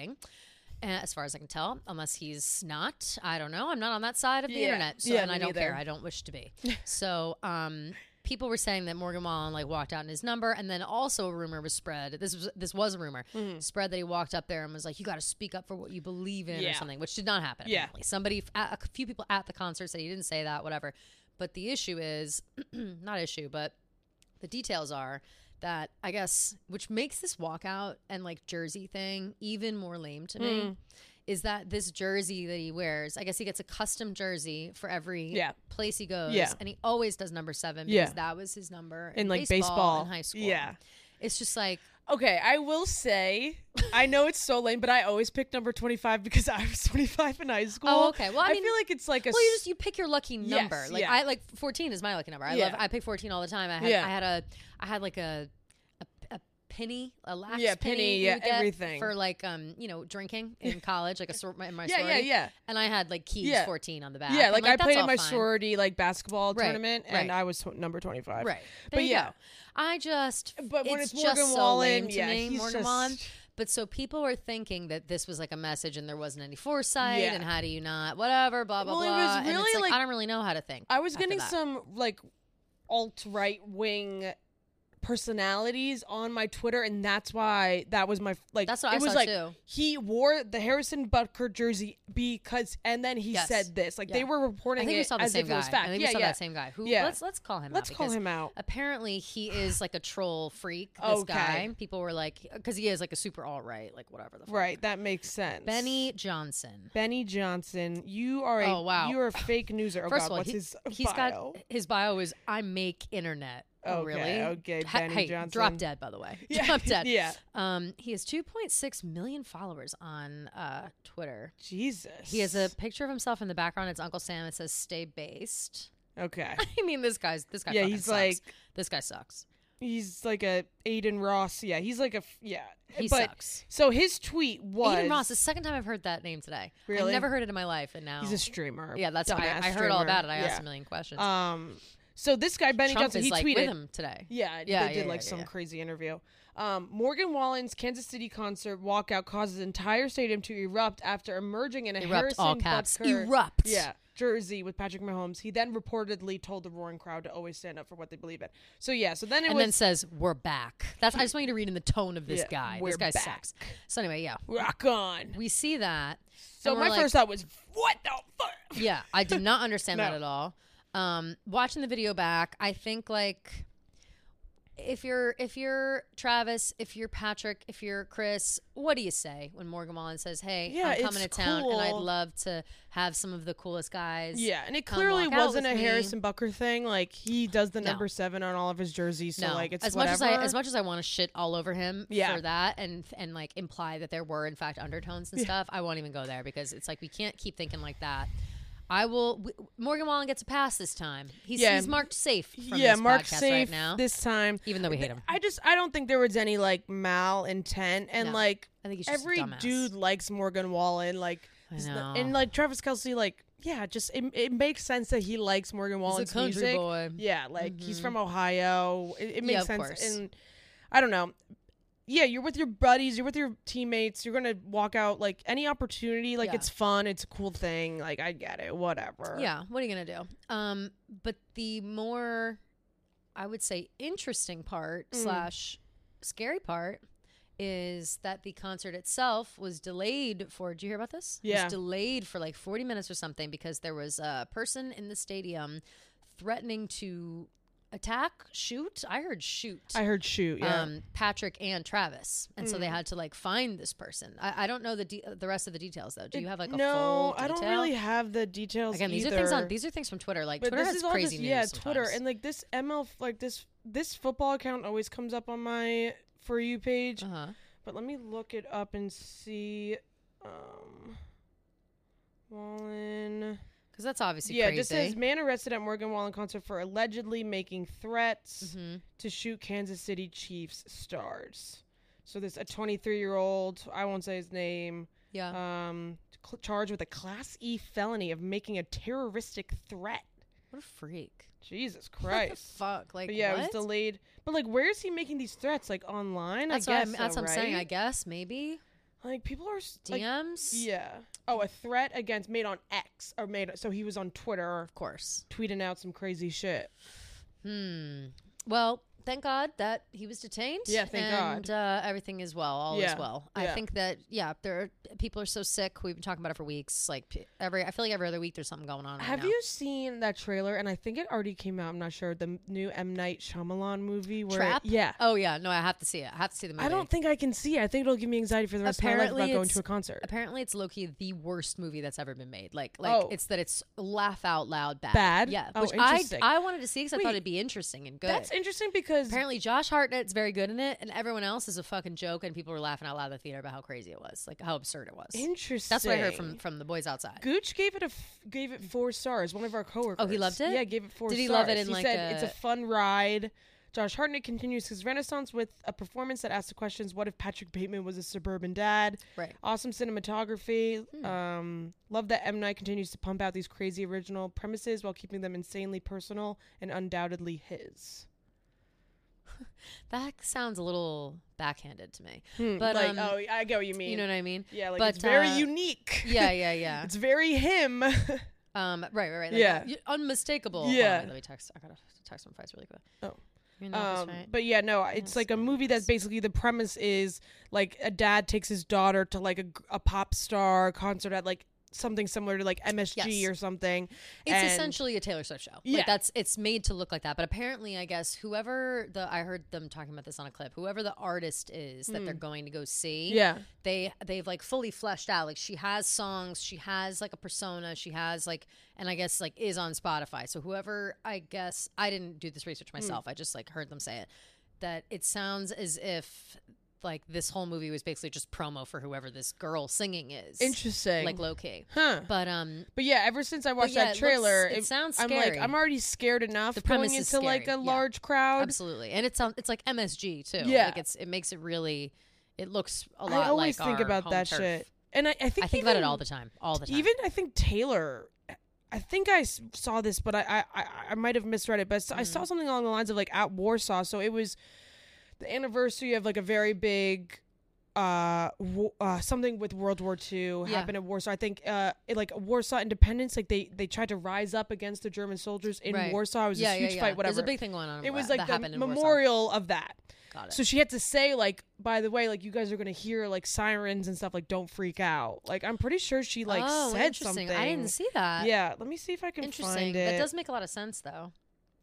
B: As far as I can tell, unless he's not, I don't know. I'm not on that side of the
A: Yeah.
B: internet, so
A: Yeah,
B: and I
A: me
B: don't care.
A: neither.
B: I don't wish to be. So, people were saying that Morgan Wallen like walked out in his number, and then also a rumor was spread. This was a rumor spread that he walked up there and was like, "You got to speak up for what you believe in," or
A: Yeah.
B: something, which did not happen.
A: Yeah.
B: Apparently, a few people at the concert said he didn't say that, whatever. But the issue is not issue, but the details are that I guess, which makes this walkout and like jersey thing even more lame to me, is that this jersey that he wears, I guess he gets a custom jersey for every place he goes.
A: Yeah.
B: And he always does number 7 because
A: Yeah.
B: that was his number
A: In like baseball
B: in high school.
A: Yeah.
B: It's just like,
A: Okay, I will say, I know it's so lame, but I always pick number 25 because I was 25 in high school.
B: oh, okay. Well, I mean,
A: feel like it's like a.
B: well, you pick your lucky number.
A: Yes,
B: Like
A: yeah.
B: I like 14 is my lucky number. I pick 14 all the time. I had like a penny, a lax
A: penny,
B: you
A: yeah,
B: would get
A: everything.
B: for like drinking in college, like in my
A: yeah,
B: sorority.
A: yeah.
B: And I had like keys
A: Yeah.
B: 14 on the back.
A: Yeah,
B: And,
A: like I
B: that's
A: played in
B: all
A: my
B: fine.
A: sorority like basketball
B: Right,
A: tournament, and
B: right.
A: I was number 25.
B: Right.
A: But
B: There you
A: yeah.
B: go. I just,
A: But when it's
B: just
A: Morgan
B: so
A: Wallen,
B: lame to
A: yeah,
B: me,
A: he's
B: Morgan
A: just-
B: Wallen. But so people were thinking that this was like a message and there wasn't any foresight
A: Yeah.
B: and how do you not, whatever, blah, blah,
A: Well, it
B: blah.
A: was
B: And it's
A: really, like-
B: I don't really know how to think.
A: I was
B: after
A: getting
B: that.
A: some like alt-right wing personalities on my Twitter, and that's why that was my like.
B: That's what
A: it
B: I
A: was
B: saw
A: like
B: too.
A: he wore the Harrison Butker jersey because, and then he
B: Yes.
A: said this. Like
B: Yeah.
A: they were
B: I
A: reporting
B: think we
A: it
B: saw the
A: as
B: same
A: if it
B: guy.
A: was fact.
B: I think
A: yeah,
B: we saw
A: yeah.
B: that same guy. Who?
A: Yeah.
B: Let's call him.
A: Let's
B: out
A: call
B: because
A: him out.
B: Apparently, he is like a troll freak. This
A: Okay.
B: guy. People were like, because he is like a super alt right, like whatever the fuck.
A: Right, that makes sense.
B: Benny Johnson.
A: Benny Johnson, you are a
B: Oh, wow.
A: you are a fake newser. Oh
B: First
A: God,
B: of all,
A: what's his
B: he's
A: bio?
B: got his bio is I make internet. Oh,
A: Okay,
B: really?
A: okay, Benny
B: Hey,
A: Johnson.
B: drop dead, by the way.
A: Yeah,
B: Drop dead.
A: yeah.
B: He has 2.6 million followers on Twitter.
A: Jesus.
B: He has a picture of himself in the background. It's Uncle Sam. It says "Stay based."
A: Okay.
B: I mean, this guy.
A: Yeah,
B: fucking
A: he's
B: sucks.
A: like
B: this guy sucks.
A: he's like a Aiden Ross. Yeah, he's like a yeah.
B: He
A: but,
B: sucks.
A: So his tweet was
B: Aiden Ross. The second time I've heard that name today.
A: Really?
B: I've never heard it in my life, and now
A: He's a streamer.
B: yeah, that's why
A: dumbass
B: I heard all
A: streamer.
B: about it. I
A: Yeah.
B: asked a million questions.
A: So this guy Benny
B: Trump
A: Johnson,
B: is
A: he
B: like
A: tweeted
B: with him today.
A: Yeah,
B: Yeah,
A: they did
B: yeah,
A: like
B: yeah,
A: some
B: yeah.
A: crazy interview. Morgan Wallen's Kansas City concert walkout causes entire stadium to erupt after emerging in a
B: Erupt,
A: Harrison
B: all caps.
A: Butker
B: Erupt.
A: yeah, jersey with Patrick Mahomes. He then reportedly told the roaring crowd to always stand up for what they believe in. So yeah, so then it
B: And
A: was
B: then says, "We're back." That's. I just want you to read in the tone of this
A: Yeah,
B: guy.
A: we're
B: This guy
A: back.
B: sucks. So anyway, yeah,
A: rock on.
B: we see that.
A: So
B: and we're
A: my
B: like,
A: first thought was, what the fuck?
B: yeah, I did not understand
A: No.
B: that at all. Watching the video back, I think like if you're Travis, if you're Patrick, if you're Chris, what do you say when Morgan Wallen says, "Hey,
A: Yeah,
B: I'm coming to
A: it's
B: town and I'd
A: cool.
B: love to have some of the coolest guys."
A: Yeah, and it
B: come
A: clearly
B: walk out
A: wasn't a
B: with me.
A: Harrison Butker thing. Like he does the
B: No.
A: number 7 on all of his jerseys, so
B: No,
A: like it's
B: as
A: whatever.
B: much as I want to shit all over him
A: Yeah.
B: for that and like imply that there were in fact undertones and stuff, I won't even go there because it's like we can't keep thinking like that. Morgan Wallen gets a pass this time. He's marked safe from
A: yeah,
B: this
A: Mark
B: podcast
A: safe
B: right now,
A: this time.
B: even though we hate him.
A: I don't think there was any like mal intent, and
B: No.
A: like
B: I think he's just a
A: every
B: dumbass.
A: dude likes Morgan Wallen. Like,
B: I
A: it's
B: know.
A: and like Travis Kelce, like yeah, just it makes sense that he likes Morgan Wallen's
B: country
A: music.
B: boy.
A: Yeah, like he's from Ohio. It makes
B: of
A: sense,
B: course.
A: and I don't know. Yeah, you're with your buddies, you're with your teammates, you're gonna walk out like any opportunity, like
B: Yeah.
A: it's fun, it's a cool thing, like I get it, whatever.
B: Yeah, what are you gonna do? But the more, I would say, interesting part / scary part is that the concert itself was delayed for. Did you hear about this? It
A: Yeah.
B: was delayed for like 40 minutes or something because there was a person in the stadium threatening to shoot. I heard shoot.
A: I heard shoot. Yeah.
B: Patrick and Travis, and so they had to like find this person. I don't know the rest of the details though. Do you have like a
A: no,
B: full
A: I don't
B: detail?
A: really have the details.
B: Again, these
A: either.
B: are things from Twitter. Like
A: But
B: Twitter
A: this
B: has
A: is all
B: crazy
A: just,
B: news.
A: yeah, Twitter,
B: sometimes.
A: and like this ML, like this football account always comes up on my For You page.
B: Uh-huh.
A: But let me look it up and see. Wallen.
B: Because that's obviously
A: Yeah,
B: crazy.
A: it just says man arrested at Morgan Wallen concert for allegedly making threats
B: Mm-hmm.
A: to shoot Kansas City Chiefs stars. So this a 23-year-old, I won't say his name,
B: Yeah.
A: charged with a Class E felony of making a terroristic threat.
B: What a freak.
A: Jesus
B: What the
A: Christ.
B: fuck? Like,
A: But yeah,
B: what?
A: it was delayed. But like, where is he making these threats? Like online?
B: That's
A: I
B: what,
A: guess.
B: that's
A: so,
B: what I'm saying. I
A: right?
B: guess maybe
A: Like people are like,
B: DMs.
A: yeah. Oh, a threat against made on X or made. So he was on Twitter
B: Of course.
A: tweeting out some crazy shit.
B: Well, thank God that he was detained.
A: Yeah, thank
B: and, everything is well. All is
A: Yeah,
B: well. I
A: yeah.
B: think that people are so sick. We've been talking about it for weeks. Like I feel like every other week there's something going on.
A: Have
B: right now.
A: you seen that trailer? And I think it already came out. I'm not sure. The new M. Night Shyamalan movie. Where
B: Trap?
A: Yeah.
B: Oh yeah, no, I have to see it. I have to see the movie.
A: I don't think I can see it. I think it'll give me anxiety for the rest of my life
B: Apparently
A: about going
B: it's-
A: to a concert.
B: Apparently, it's low-key the worst movie that's ever been made. Like
A: Oh.
B: it's laugh out loud bad.
A: Bad?
B: Yeah.
A: Oh,
B: Which
A: interesting.
B: I wanted to see because I thought
A: Wait.
B: it'd be interesting and good.
A: That's interesting because
B: Apparently, Josh Hartnett's very good in it, and everyone else is a fucking joke, and people were laughing out loud in the theater about how crazy it was, like how absurd it was.
A: interesting.
B: That's what I heard from the boys outside.
A: Gooch gave it 4 stars. One of our coworkers.
B: Oh, he loved it?
A: Yeah, gave it 4 stars.
B: Did he love it in
A: he
B: like
A: said it's a
B: a-
A: fun ride. Josh Hartnett continues his renaissance with a performance that asks the questions: what if Patrick Bateman was a suburban dad?
B: Right.
A: Awesome cinematography. Love that M. Night continues to pump out these crazy original premises while keeping them insanely personal and undoubtedly his.
B: That sounds a little backhanded to me. But
A: Like, oh, I get what you mean.
B: you know what I mean?
A: Yeah, like
B: but,
A: it's very unique.
B: Yeah.
A: It's very him.
B: Right. Like,
A: Yeah.
B: unmistakable.
A: Yeah.
B: Hold on, let me text. I gotta text some fights really quick.
A: Oh.
B: That's right.
A: But yeah, no, it's like a movie that's basically the premise is like a dad takes his daughter to like a pop star concert at like something similar to like MSG or something.
B: It's essentially a Taylor Swift show.
A: Yeah.
B: Like it's made to look like that. But apparently, I guess I heard them talking about this on a clip. Whoever the artist is that they're going to go see, they've like fully fleshed out. Like she has songs, she has like a persona, she has like, and I guess like is on Spotify. So whoever, I guess I didn't do this research myself. I just like heard them say it. That it sounds as if like this whole movie was basically just promo for whoever this girl singing is.
A: Interesting.
B: Like low key.
A: Huh.
B: But
A: yeah, ever since I watched that trailer,
B: it sounds
A: I'm
B: scary.
A: like, I'm already scared enough
B: The
A: going
B: premise is
A: into like a
B: scary.
A: large crowd.
B: Absolutely. And it's like MSG too.
A: Yeah.
B: Like it makes it really, it looks a lot
A: I always
B: like
A: think
B: our
A: about
B: home
A: that
B: turf.
A: shit. And I think
B: about it all the time. All the time.
A: Even I think Taylor, I think I saw this, but I might have misread it. But I saw something along the lines of like at Warsaw. So it was the anniversary of like a very big something with World War II happened at Warsaw. I think like Warsaw independence, like they tried to rise up against the German soldiers in Warsaw. It was a huge fight, whatever.
B: There's a big thing going on.
A: It was like the
B: in
A: memorial of that.
B: Got it.
A: So she had to say like, by the way, like you guys are gonna hear like sirens and stuff, like don't freak out. Like I'm pretty sure she like said
B: interesting.
A: something.
B: I didn't see that.
A: Yeah, let me see if I can find it.
B: That does make a lot of sense though.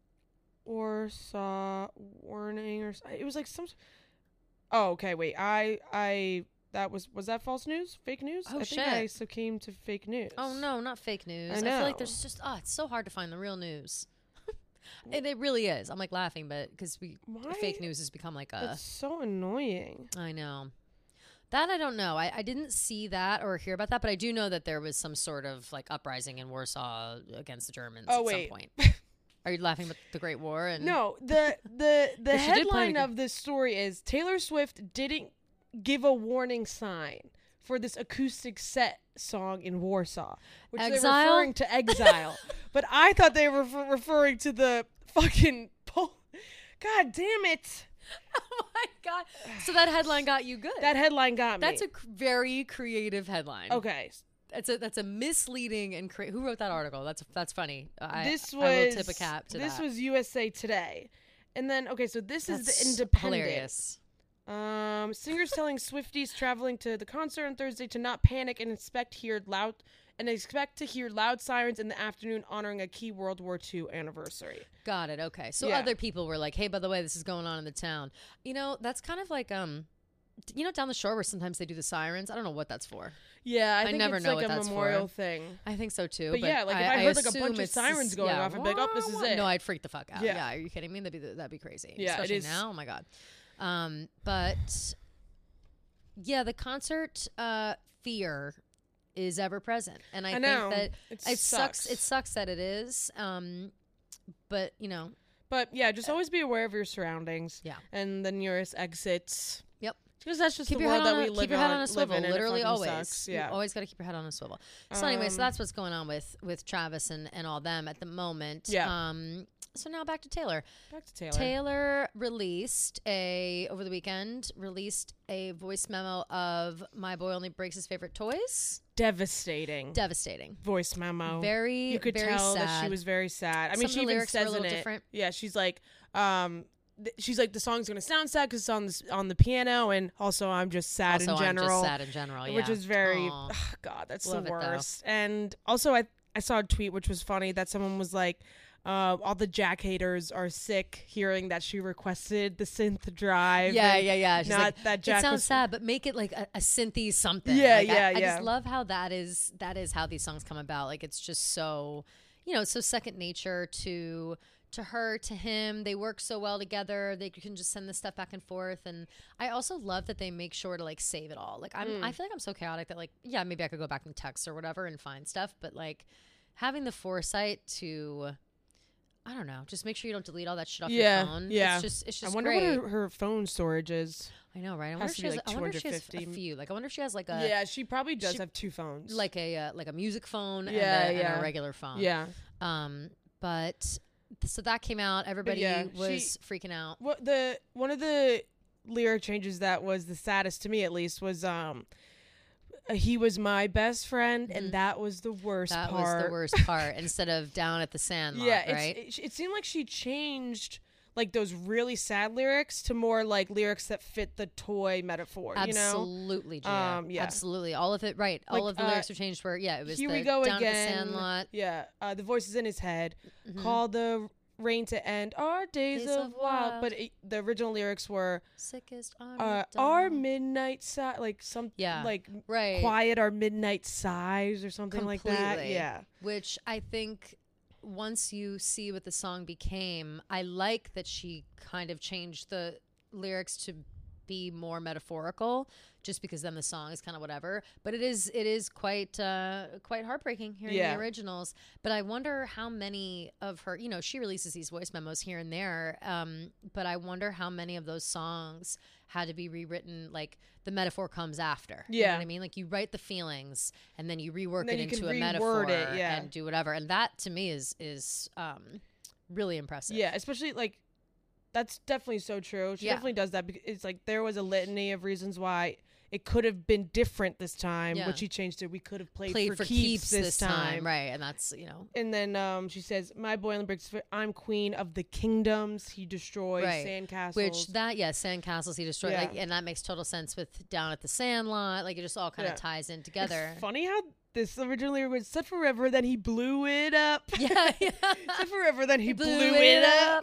A: Warsaw warning or it was like some. Oh, okay. Wait, that was that false news? Fake news?
B: Oh,
A: I think I succumbed to fake news.
B: Oh no, not fake news.
A: I know.
B: I feel like there's just it's so hard to find the real news. And it really is. I'm like laughing, but because fake news has become like a.
A: That's so annoying.
B: I know. That I don't know. I didn't see that or hear about that, but I do know that there was some sort of like uprising in Warsaw against the Germans at some point. Are you laughing about the Great War? And
A: no, the headline of this story is Taylor Swift didn't give a warning sign for this acoustic set song in Warsaw, which they're referring to Exile. But I thought they were referring to the fucking God damn it.
B: Oh my God. So that headline got you good.
A: That headline got me.
B: That's a very creative headline.
A: Okay.
B: That's a misleading and who wrote that article? That's funny. I will tip a cap to that.
A: This was USA Today. And then so this is the Independent.
B: Hilarious.
A: Singers telling Swifties traveling to the concert on Thursday to not panic and expect to hear loud sirens in the afternoon honoring a key World War II anniversary.
B: Got it. Okay. So other people were like, "Hey, by the way, this is going on in the town." You know, that's kind of like down the shore where sometimes they do the sirens. I don't know what that's for.
A: Yeah, I think
B: never
A: it's
B: know
A: like
B: what
A: a
B: that's
A: memorial
B: for.
A: thing.
B: I think so too.
A: But yeah, like if I heard like a bunch of sirens going off, I'd be like, "Oh, this is it."
B: No, I'd freak the fuck out.
A: Yeah.
B: Yeah, are you kidding me? That'd be crazy.
A: Yeah,
B: especially
A: it is.
B: now. Oh my God. But yeah, the concert fear is ever present, and I think that it sucks. It sucks that it is. But
A: But yeah, just always be aware of your surroundings.
B: Yeah.
A: And the nearest exits.
B: Yep.
A: Because that's just
B: keep
A: the
B: your
A: world
B: head
A: that
B: on
A: we
B: a,
A: live
B: keep your head on
A: in.
B: a swivel. Literally always.
A: Sucks. Yeah.
B: You always got to keep your head on a swivel. So anyway, so that's what's going on with Travis and all them at the moment.
A: Yeah.
B: So now back to Taylor.
A: Taylor
B: released over the weekend a voice memo of My Boy Only Breaks His Favorite Toys.
A: Devastating voice memo. You could
B: very
A: tell
B: sad.
A: that she was very sad. I
B: Some
A: mean,
B: of
A: she
B: the
A: even
B: lyrics were
A: says
B: a little
A: in it.
B: different.
A: Yeah, she's like, the song's gonna sound sad because it's on the piano, and also I'm just sad in general.
B: I'm just sad in general. Yeah.
A: Which is very God, that's
B: Love
A: the
B: it, though.
A: worst. And also, I saw a tweet which was funny that someone was like, all the Jack haters are sick hearing that she requested the synth drive.
B: Yeah. She's
A: not
B: like,
A: that Jack
B: it sounds
A: was
B: sad, but make it like a synthy something.
A: Yeah,
B: like,
A: yeah.
B: I just love how that is how these songs come about. Like it's just so, it's so second nature to her, to him. They work so well together. They can just send this stuff back and forth. And I also love that they make sure to like save it all. Like I feel like I'm so chaotic that like, yeah, maybe I could go back and text or whatever and find stuff, but like having the foresight to, I don't know, just make sure you don't delete all that shit off your phone.
A: Yeah.
B: It's just
A: I wonder
B: great.
A: what her phone storage is.
B: I know, right? I wonder if she has a few. Like I wonder if she has like a
A: Yeah, she probably does have two phones.
B: like a music phone and a regular phone.
A: Yeah.
B: But so that came out. Everybody was freaking out.
A: One of the lyric changes that was the saddest to me, at least, was he was my best friend, and that was the worst part.
B: That was the worst part. Instead of down at the Sandlot, right?
A: It seemed like she changed like those really sad lyrics to more like lyrics that fit the toy metaphor.
B: Absolutely, Gia.
A: Yeah,
B: absolutely. All of it, right? All of the lyrics were changed for it was
A: Here We Go
B: Down
A: Again.
B: At the Sandlot.
A: Yeah, the voices in his head. Call the rain to end our days of wild. But the original lyrics were
B: sickest
A: our midnight sigh, like some like quiet our midnight sighs or something like that. Yeah,
B: which I think once you see what the song became, I like that she kind of changed the lyrics to be more metaphorical, just because then the song is kind of whatever. But it is quite heartbreaking hearing the originals. But I wonder how many of her, she releases these voice memos here and there. But I wonder how many of those songs had to be rewritten. Like the metaphor comes after. You know what I mean? Like you write the feelings and then you rework it into a metaphor and do whatever. And that to me is really impressive.
A: Yeah, especially like. That's definitely so true. She definitely does that because it's like there was a litany of reasons why it could have been different this time, but she changed it. We could have played for keeps this time.
B: Right, and that's,
A: And then she says, my boiling bricks, I'm queen of the kingdoms. He destroys sandcastles.
B: Which sandcastles he destroyed. Like, and that makes total sense with Down at the Sandlot. Like, it just all kind of ties in together.
A: It's funny how this originally was set forever, then he blew it up.
B: Yeah.
A: Set forever, then he blew it up.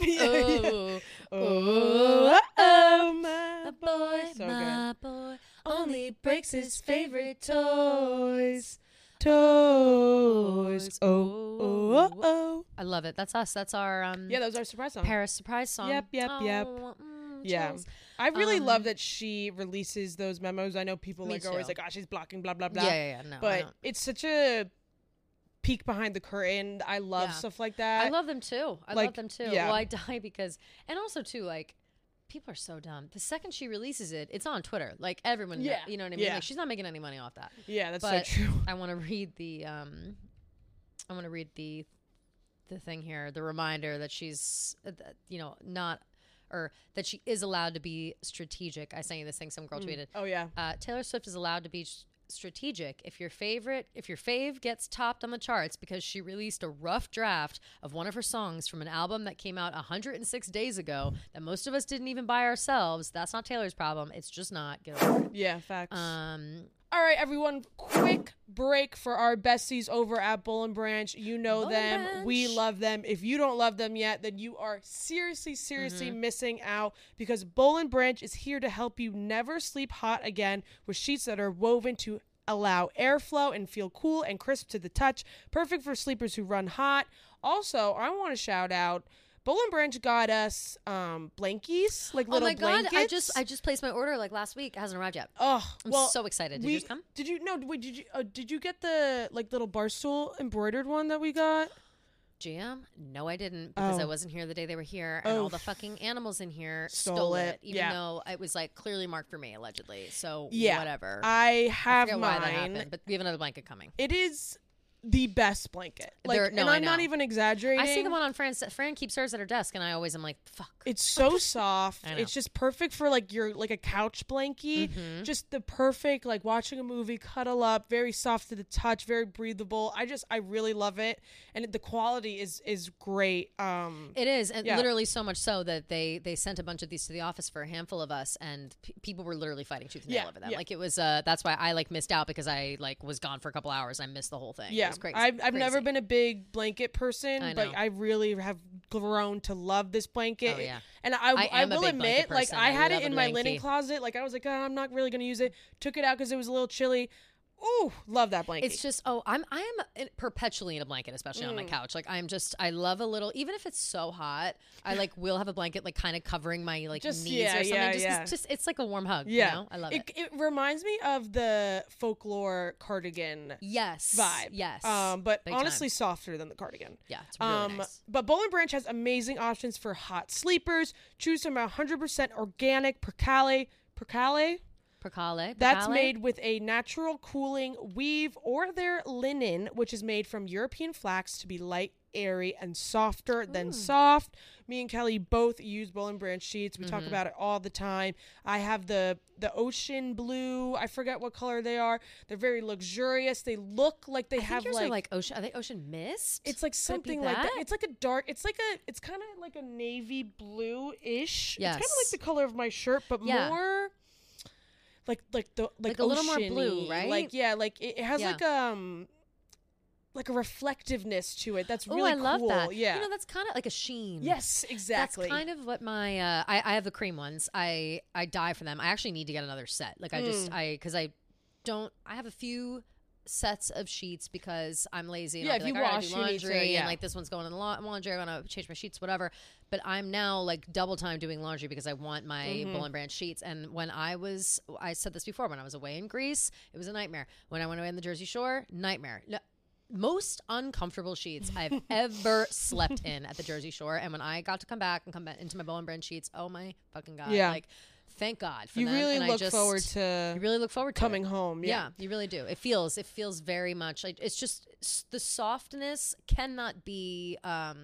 B: My boy,
A: so
B: my boy
A: only breaks his favorite toys. Toys. Oh.
B: I love it. That's us. That's our
A: that was our surprise song.
B: Paris surprise song.
A: Yep. Yeah. I really love that she releases those memos. I know people are always like, oh, she's blocking, blah, blah, blah.
B: Yeah. No,
A: but it's such a peek behind the curtain. I love stuff like that.
B: I love them too.
A: Yeah.
B: Well, I die because, and also too, like, people are so dumb. The second she releases it, it's on Twitter. Like everyone, you know what I mean? Like she's not making any money off that.
A: Yeah, that's so true.
B: I want to read the the thing here, the reminder that she's, not, or that she is allowed to be strategic. I sent you this thing some girl tweeted.
A: Oh yeah.
B: Taylor Swift is allowed to be strategic if your fave gets topped on the charts because she released a rough draft of one of her songs from an album that came out 106 days ago that most of us didn't even buy ourselves. That's not Taylor's problem. It's just not. Get over it.
A: Yeah, facts. All right, everyone, quick break for our besties over at Boll & Branch. You know them.
B: Branch.
A: We love them. If you don't love them yet, then you are seriously missing out because Boll & Branch is here to help you never sleep hot again with sheets that are woven to allow airflow and feel cool and crisp to the touch. Perfect for sleepers who run hot. Also, I want to shout out Boll & Branch got us blankies, like little blankets.
B: Oh my God, I just placed my order like last week. It hasn't arrived yet.
A: Oh,
B: I'm so excited. Did you just come?
A: Did you? No, wait, did you get the like little Barstool embroidered one that we got?
B: GM? No, I didn't because I wasn't here the day they were here and all the fucking animals in here stole it. Even though it was like clearly marked for me, allegedly. So whatever.
A: I have
B: forget
A: mine.
B: Why that happened, but we have another blanket coming.
A: It is the best blanket. Like, and I'm not even exaggerating.
B: I see the one on Fran keeps hers at her desk, and I always am like, fuck.
A: It's so soft. It's just perfect for like a couch blankie. Just the perfect like watching a movie, cuddle up, very soft to the touch, very breathable. I really love it, and the quality is great.
B: It is, and literally so much so that they sent a bunch of these to the office for a handful of us, and people were literally fighting tooth and nail over them. Like it was that's why I like missed out because I like was gone for a couple hours. I missed the whole thing. Yeah. Crazy.
A: I've never been a big blanket person, but I really have grown to love this blanket.
B: Oh, yeah.
A: And I will admit, like I had it in my linen closet. Like I was like, I'm not really going to use it. Took it out because it was a little chilly. Ooh, love that blanket.
B: It's just, I am perpetually in a blanket, especially on my couch. Like I love a little, even if it's so hot, I like will have a blanket like kind of covering my like knees or something. Just it's like a warm hug. Yeah, you know? I love it.
A: It reminds me of the folklore cardigan. Vibe.
B: Yes.
A: But big honestly, softer than the cardigan.
B: Yeah, it's really nice.
A: But Boll & Branch has amazing options for hot sleepers. Choose from 100% organic percale. That's made with a natural cooling weave or their linen, which is made from European flax to be light airy and softer than soft. Me and Kelly both use Boll & Branch sheets. We talk about it all the time. I have the ocean blue. I forget what color they are. They're very luxurious. They look like they have
B: like ocean. Are they ocean mist?
A: It's like something like that. It's like a dark. It's kind of like a navy blue-ish.
B: Yes.
A: It's kind of like the color of my shirt, but more like a little more blue, right? Like it has like a reflectiveness to it. That's really cool.
B: I love that.
A: Yeah.
B: You know, that's kind of like a sheen.
A: Yes, exactly.
B: That's kind of what my, I have the cream ones. I die for them. I actually need to get another set. Like because I have a few sets of sheets because I'm lazy. And
A: yeah,
B: I'll be
A: if
B: like,
A: you wash,
B: do laundry and like this one's going in the laundry. I want to change my sheets, whatever. But I'm now like double time doing laundry because I want my Boll & Branch sheets. And when I said this before, when I was away in Greece, it was a nightmare. When I went away in the Jersey Shore, nightmare. No, most uncomfortable sheets I've ever slept in at the Jersey Shore. And when I got to come back into my Boll & Branch sheets, oh my fucking God.
A: Yeah.
B: Like, thank God for
A: you
B: them.
A: Really
B: and
A: look forward to
B: coming
A: home.
B: Yeah, you really do. It feels very much like it's just the softness cannot be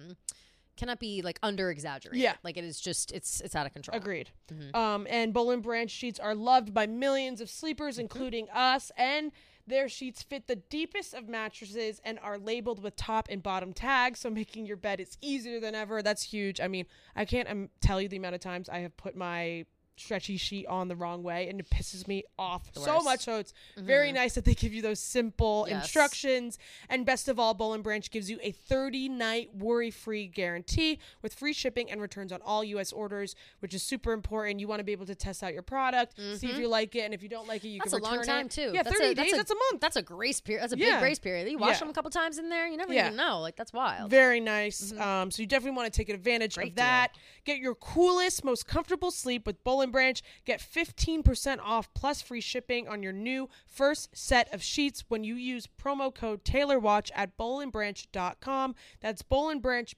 B: like under exaggerated.
A: Yeah.
B: Like it is just it's out of control.
A: Agreed. And Boll & Branch sheets are loved by millions of sleepers, including us, and their sheets fit the deepest of mattresses and are labeled with top and bottom tags, so making your bed is easier than ever. That's huge. I mean, I can't tell you the amount of times I have put my stretchy sheet on the wrong way, and it pisses me off so much. So it's very nice that they give you those simple instructions. And best of all, Boll & Branch gives you a 30-night worry-free guarantee with free shipping and returns on all U.S. orders, which is super important. You want to be able to test out your product, see if you like it, and if you don't like it, you can return it.
B: That's a long time too.
A: Yeah, 30 days. That's a month.
B: That's a grace period. That's a big grace period. You wash them a couple times in there, you never even know. Like that's wild.
A: Very nice. So you definitely want to take advantage of that. Get your coolest, most comfortable sleep with Boll & Branch. Get 15% off plus free shipping on your new first set of sheets when you use promo code TaylorWatch at bollandbranch.com. That's Boll & Branch,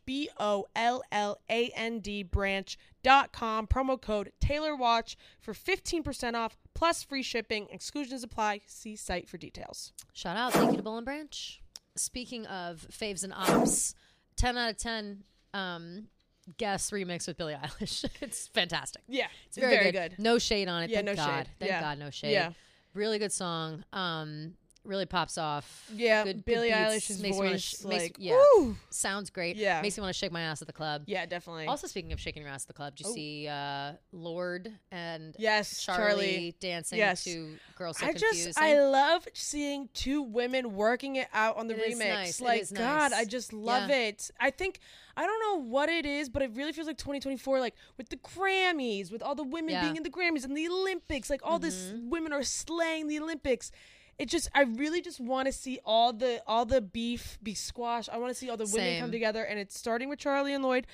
A: BOLLAND branch.com. Promo code TaylorWatch for 15% off plus free shipping. Exclusions apply. See site for details.
B: Shout out. Thank you to Boll & Branch. Speaking of faves and ops, 10 out of 10 Guess remix with Billie Eilish. It's fantastic.
A: Yeah,
B: it's very good. No shade on it.
A: Yeah,
B: Thank
A: no
B: God.
A: shade.
B: Thank God, no shade.
A: Yeah.
B: Really good song. Really pops off.
A: Yeah,
B: good
A: Billie
B: beats.
A: Eilish's
B: makes
A: voice,
B: woo! Sounds great.
A: Yeah.
B: Makes me want to shake my ass at the club.
A: Yeah, definitely.
B: Also, speaking of shaking your ass at the club, did you see Lorde and
A: Charlie
B: dancing to Girls So Confusing?
A: I love seeing two women working it out on the remix.
B: Nice.
A: Like, God, I just love it. I don't know what it is, but it really feels like 2024, like with the Grammys, with all the women being in the Grammys and the Olympics, like all this women are slaying the Olympics. I really just want to see all the beef be squashed. I want to see all the women come together, and it's starting with Charlie and Lorde,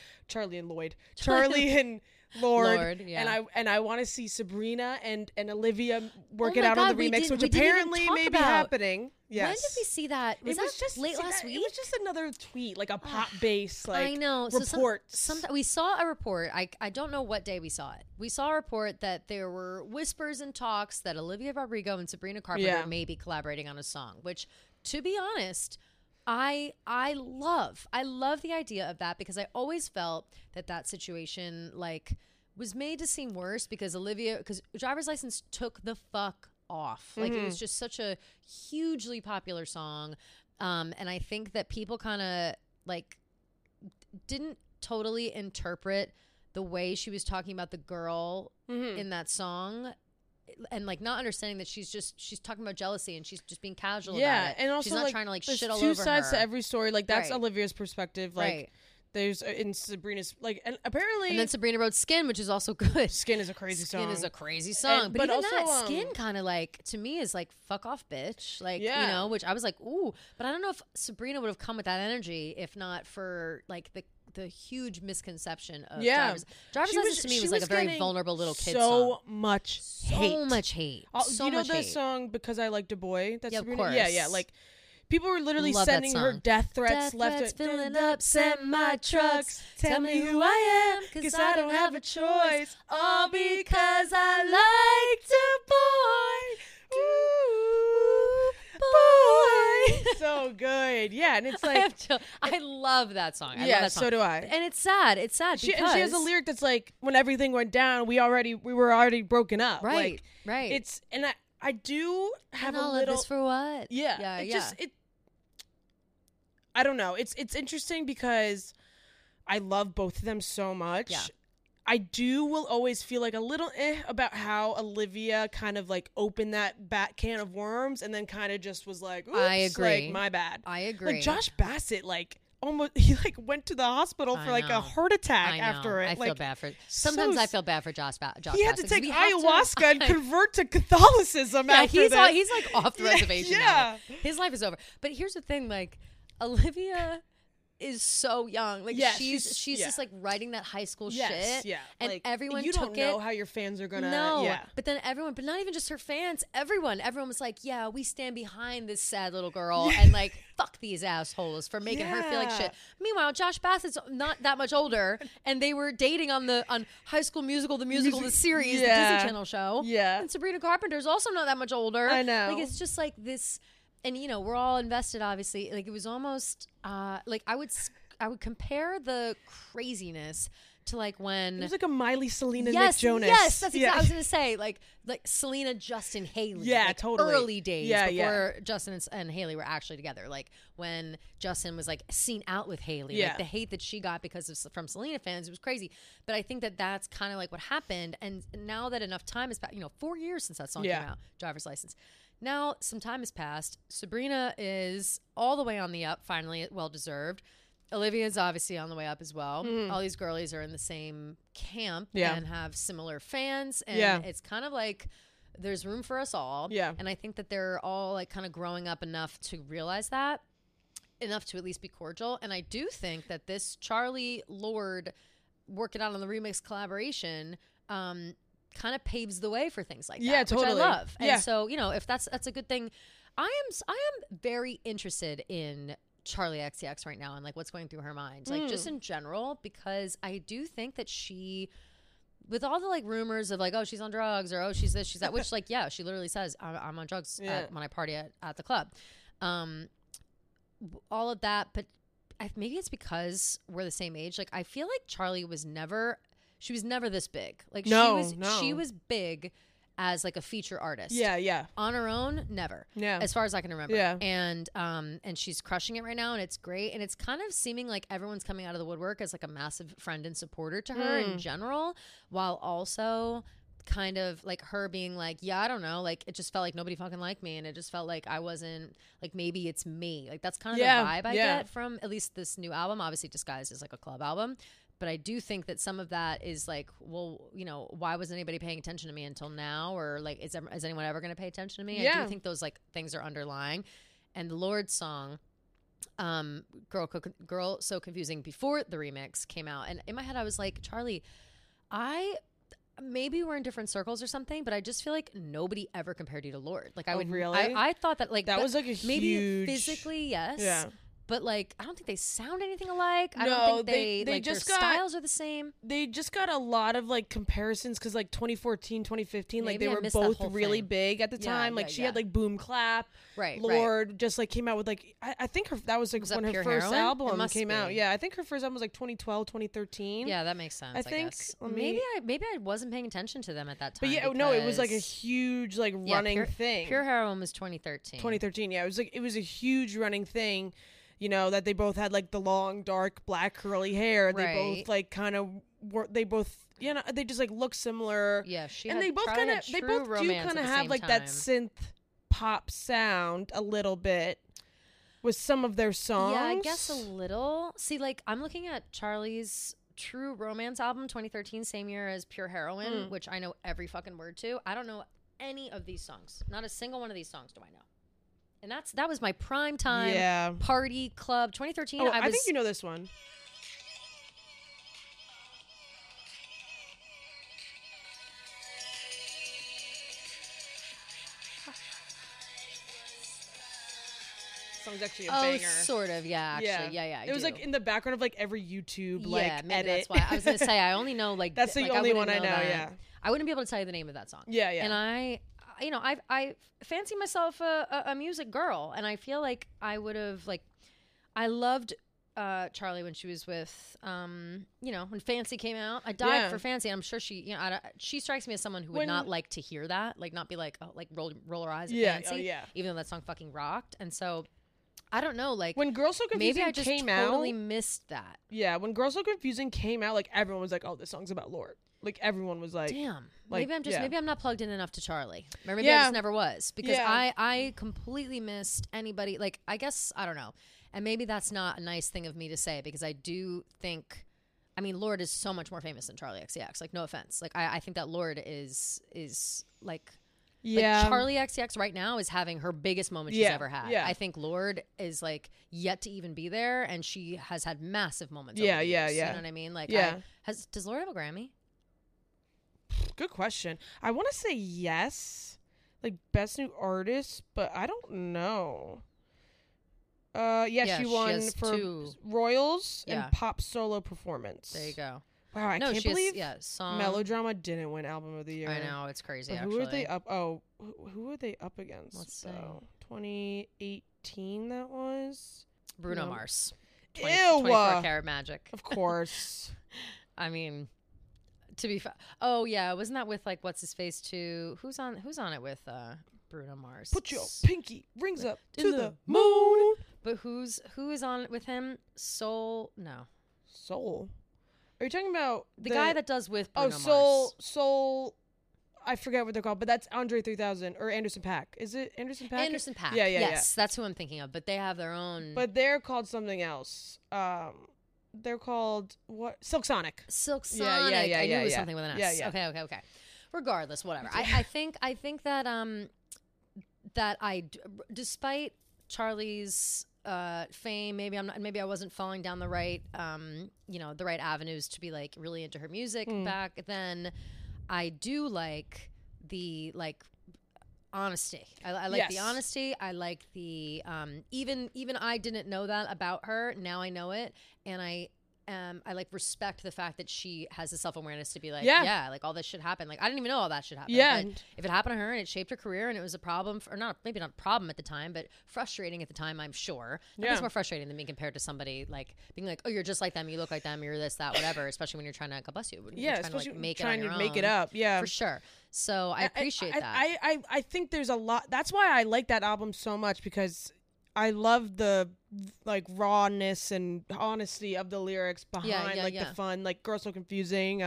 A: and I want to see Sabrina and Olivia work it out on the remix, which apparently may be happening. Yes.
B: When did we see that? Was that just late last week?
A: It was just another tweet, like a pop bass, like
B: I know.
A: report.
B: So we saw a report. I don't know what day we saw it. We saw a report that there were whispers and talks that Olivia Rodrigo and Sabrina Carpenter may be collaborating on a song, which, to be honest, I love the idea of that, because I always felt that situation was made to seem worse because Driver's License took the fuck off. Like it was just such a hugely popular song. And I think that people kind of didn't totally interpret the way she was talking about the girl in that song. And not understanding that she's talking about jealousy and she's just being casual about it. And also she's not trying to shit all over her.
A: There's two sides to every story. That's Olivia's perspective. There's in Sabrina's and apparently,
B: and then Sabrina wrote "Skin," which is also good.
A: "Skin" is a crazy song.
B: "Skin" is a crazy song, but even also, that "Skin" kind of to me is "fuck off, bitch." Which I was ooh, but I don't know if Sabrina would have come with that energy if not for the huge misconception of Driver's License. To me was a very vulnerable little kid song.
A: So much hate.
B: So much
A: the
B: hate.
A: Song "Because I Liked a Boy"? That's Sabrina.
B: Of course.
A: Yeah. People were literally sending her death threats left.
B: Filling up, sent my trucks. Tell me who I am, cause I don't have a choice. All because I liked a boy.
A: Ooh, boy. So so good. Yeah, and it's like
B: I love that song. I
A: yeah,
B: love that song.
A: So do I.
B: And it's sad. It's sad because
A: and she has a lyric that's like, when everything went down, we were already broken up.
B: Right,
A: like,
B: right.
A: It's and I do have
B: and
A: a
B: all
A: little.
B: Of this for what?
A: Yeah, I don't know. It's interesting because I love both of them so much.
B: Yeah.
A: I will always feel like a little about how Olivia kind of like opened that bat can of worms and then kind of just was like, oops,
B: I agree.
A: like, my bad.
B: I agree.
A: Like Josh Bassett, like almost he like went to the hospital for like a heart attack after it.
B: I feel bad for. Sometimes I feel bad for Josh.
A: He had to take ayahuasca and convert to Catholicism.
B: Yeah,
A: after
B: he's
A: this.
B: He's like off the reservation.
A: Yeah,
B: now. His life is over. But here's the thing, like Olivia is so young. Like she's just like writing that high school shit.
A: Yeah.
B: And
A: like,
B: everyone
A: you
B: took
A: don't know how your fans are gonna
B: But then but not even just her fans, everyone was like, yeah, we stand behind this sad little girl and like fuck these assholes for making her feel like shit. Meanwhile, Josh Bassett's not that much older and they were dating on High School Musical, the series, the Disney Channel show.
A: Yeah.
B: And Sabrina Carpenter's also not that much older.
A: I know.
B: Like it's just like this. And we're all invested, obviously. Like it was almost like I would compare the craziness to like when
A: it was like a Miley, Selena, Nick Jonas.
B: Yes, that's exactly what I was gonna say. Like Selena, Justin, Haley.
A: Yeah,
B: like
A: totally.
B: Early days before Justin and Haley were actually together. Like when Justin was like seen out with Haley.
A: Yeah.
B: Like the hate that she got from Selena fans, it was crazy. But I think that's kind of like what happened. And now that enough time has passed, 4 years since that song came out, Driver's License. Now, some time has passed. Sabrina is all the way on the up, finally, well-deserved. Olivia's obviously on the way up as well. All these girlies are in the same camp and have similar fans. And it's kind of like there's room for us all.
A: Yeah.
B: And I think that they're all like kind of growing up enough to realize that, enough to at least be cordial. And I do think that this Charlie Lorde working out on the remix collaboration kind of paves the way for things like that,
A: yeah, totally.
B: which I love. And so, if that's a good thing. I am very interested in Charlie XCX right now and like what's going through her mind, like just in general, because I do think that she, with all the like rumors of like, oh, she's on drugs or oh, she's this, she's that, which like, yeah, she literally says I'm on drugs when I party at the club, all of that. But maybe it's because we're the same age. Like I feel like Charlie was never this big. Like she was big as like a feature artist.
A: Yeah.
B: On her own, never.
A: Yeah.
B: As far as I can remember.
A: Yeah.
B: And she's crushing it right now and it's great. And it's kind of seeming like everyone's coming out of the woodwork as like a massive friend and supporter to her in general, while also kind of like her being like, yeah, I don't know, like it just felt like nobody fucking liked me and it just felt like I wasn't, like maybe it's me. Like that's kind of the vibe I get from at least this new album, obviously disguised as like a club album. But I do think that some of that is like, well, why wasn't anybody paying attention to me until now? Or like, is anyone ever going to pay attention to me?
A: Yeah.
B: I do think those like things are underlying. And the Lorde song, Girl So Confusing, before the remix came out. And in my head, I was like, Charlie, maybe we're in different circles or something, but I just feel like nobody ever compared you to Lorde. Like I thought that like
A: that was like a
B: maybe
A: huge
B: physically, yes.
A: Yeah.
B: But like, I don't think they sound anything alike. I
A: No,
B: don't think
A: they
B: like
A: just
B: their styles are the same.
A: They just got a lot of like comparisons because like 2014, 2015, like
B: Maybe
A: they
B: I
A: were
B: missed that
A: both
B: whole
A: really
B: thing.
A: big at the time. Like she had like Boom Clap,
B: Right.
A: Lorde just like came out with like I think that was like
B: Was
A: when
B: that
A: her
B: Pure
A: first
B: Heroin? It
A: album
B: must
A: came
B: be.
A: out. Yeah, I think her first album was like 2012, 2013.
B: Yeah, that makes sense.
A: I think,
B: guess.
A: let me-
B: maybe I wasn't paying attention to them at that time.
A: But yeah, no, it was like a
B: because-
A: huge like running thing.
B: Pure Heroin was 2013.
A: 2013. Yeah, it was a huge running thing. That they both had like the long, dark, black, curly hair. They both like kind of they both, they just like look similar.
B: Yeah,
A: and they both do kind of have like that synth pop sound a little bit with some of their songs.
B: Yeah, I guess a little. See, like I'm looking at Charlie's True Romance album, 2013, same year as Pure Heroin, which I know every fucking word to. I don't know any of these songs. Not a single one of these songs do I know. And that was my prime time party club 2013.
A: I think you know this one. Song's actually a banger.
B: Sort of, yeah, actually. Yeah.
A: It was like in the background of like every YouTube like
B: maybe
A: edit.
B: That's why I was gonna say I only know like
A: that's the only one I know. Yeah,
B: I wouldn't be able to tell you the name of that song.
A: Yeah.
B: And you know, I fancy myself a music girl, and I feel like I would have like, I loved Charli when she was with, you know, when Fancy came out. I died for Fancy. And I'm sure she, you know, she strikes me as someone who would not like to hear that, like not be like, oh, like roll her eyes at Fancy, even though that song fucking rocked. And so, I don't know, like
A: when Girls So Confusing
B: maybe I just totally missed that.
A: Yeah, when Girls So Confusing came out, like everyone was like, "Oh, this song's about Lorde." Like everyone was like,
B: "Damn,
A: like,
B: maybe I'm not plugged in enough to Charli, or maybe I just never was because I completely missed anybody. Like I guess I don't know, and maybe that's not a nice thing of me to say because I do think, I mean, Lorde is so much more famous than Charli XCX. Like no offense, like I think that Lorde is like." Yeah, like Charli XCX right now is having her biggest moment she's ever had. Yeah. I think Lorde is like yet to even be there, and she has had massive moments. Yeah. You know what I mean? Like, does Lorde have a Grammy?
A: Good question. I want to say yes, like best new artist, but I don't know. She won for Royals and pop solo performance.
B: There you go.
A: Wow, I can't believe Melodrama didn't win Album of the Year.
B: I know, it's crazy,
A: but who are they up? Oh, who are they up against?
B: Let's see.
A: 2018, that was?
B: Bruno Mars.
A: 24
B: Karat Magic.
A: Of course.
B: I mean, to be oh, yeah, wasn't that with, like, what's-his-face, too? Who's on it with Bruno Mars?
A: Put your pinky rings up to the moon.
B: But who is on it with him? Soul? No.
A: Soul? Are you talking about
B: the guy that does with Bruno
A: Mars? Soul. I forget what they're called, but that's Andre 3000 or Anderson .Paak. Is it Anderson .Paak?
B: Anderson .Paak. Yes, that's who I'm thinking of. But they have their own.
A: But they're called something else. They're called what? Silk Sonic.
B: Silk Sonic. I knew it was something with an S. Okay. Regardless, whatever. I think that despite Charli's fame, maybe I wasn't falling down the right the right avenues to be like really into her music back then. I do like the honesty. I like the honesty. I like the even I didn't know that about her. Now I know it, and I like respect the fact that she has the self-awareness to be like, like all this shit happened. Like I didn't even know all that shit happened. Yeah. But if it happened to her and it shaped her career and it was a problem maybe not a problem at the time, but frustrating at the time, I'm sure. It's more frustrating than being compared to somebody like being like, oh, you're just like them, you look like them, you're this, that, whatever, especially when you're trying to, God bless you.
A: Especially trying to make
B: it
A: up. Yeah.
B: For sure. So I appreciate that.
A: I think there's a lot. That's why I like that album so much because I love the like rawness and honesty of the lyrics behind the fun, like Girls So Confusing.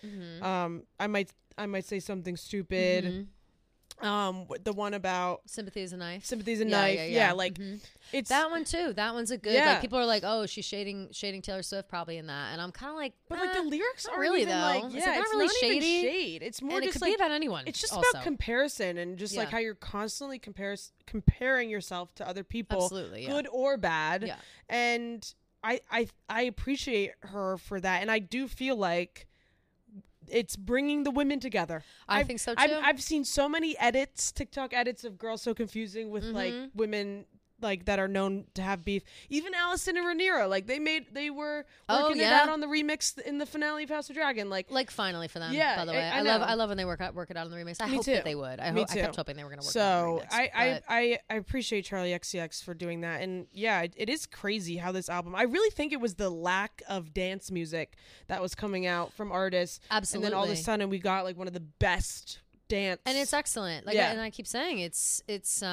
A: I might say something stupid. The one about
B: Sympathy is a Knife.
A: It's
B: that one too. That one's a good. Like people are like, oh, she's shading Taylor Swift probably in that, and I'm kind of like,
A: but like the lyrics aren't
B: really
A: even
B: though.
A: Like,
B: it's not really shady.
A: Shade. It's more
B: and
A: just
B: it could be about anyone.
A: It's just about comparison and just like how you're constantly comparing yourself to other people, good or bad. Yeah. And I appreciate her for that, and I do feel like it's bringing the women together.
B: I think so too.
A: I've seen so many TikTok edits of Girls So Confusing with like women like that are known to have beef. Even Allison and Rhaenyra, like they were working it out on the remix in the finale of House of Dragon. Like
B: finally for them. Yeah, by the way, I love when they work it out on the remix. I hope that they would. I kept hoping they were going to work it out on the remix.
A: So I appreciate Charli XCX for doing that. And yeah, it is crazy how this album. I really think it was the lack of dance music that was coming out from artists.
B: Absolutely.
A: And then all of a sudden we got like one of the best dance.
B: And it's excellent. And I keep saying it's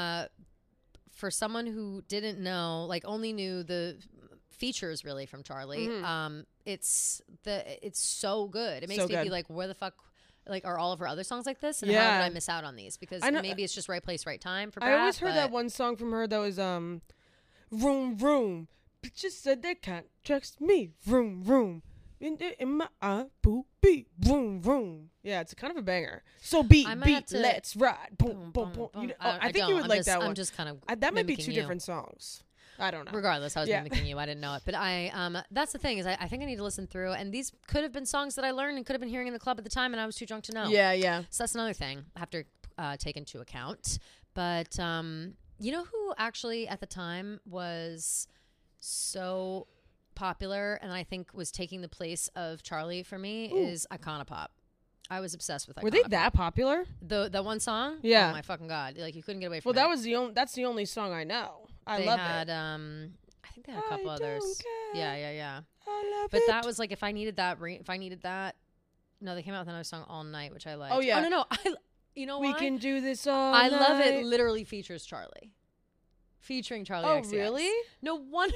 B: for someone who didn't know, like only knew the features really from Charli, it's so good. It makes me be like, where the fuck like are all of her other songs like this? And how did I miss out on these? Because maybe it's just right place, right time for Brad.
A: I always heard that one song from her that was Vroom Vroom. Bitches said they can't trust me. Vroom Vroom. In my eye, boo beat, vroom vroom. Yeah, it's kind of a banger. So beat, let's ride, boom, boom, boom. I think you would like that one.
B: I'm just kind of
A: that might be two different songs. I don't know.
B: Regardless, I was mimicking you. I didn't know it, but that's the thing is I think I need to listen through. And these could have been songs that I learned and could have been hearing in the club at the time, and I was too drunk to know.
A: Yeah.
B: So that's another thing I have to take into account. But you know who actually at the time was so popular and I think was taking the place of Charli for me is Icona Pop. I was obsessed with Icona
A: Were they
B: Pop.
A: that popular?
B: The one song?
A: Yeah.
B: Oh my fucking God. Like you couldn't get away from it.
A: Well, that's the only song I know. I love it.
B: I think they had a couple others.
A: Care.
B: Yeah.
A: I love
B: but
A: it.
B: that was like if I needed that. No, they came out with another song All Night, which I liked.
A: Oh yeah.
B: Oh no. You know
A: we
B: why?
A: can do this all
B: I
A: night.
B: love it. Literally features Charlie. Featuring Charlie XCX.
A: Oh really?
B: No wonder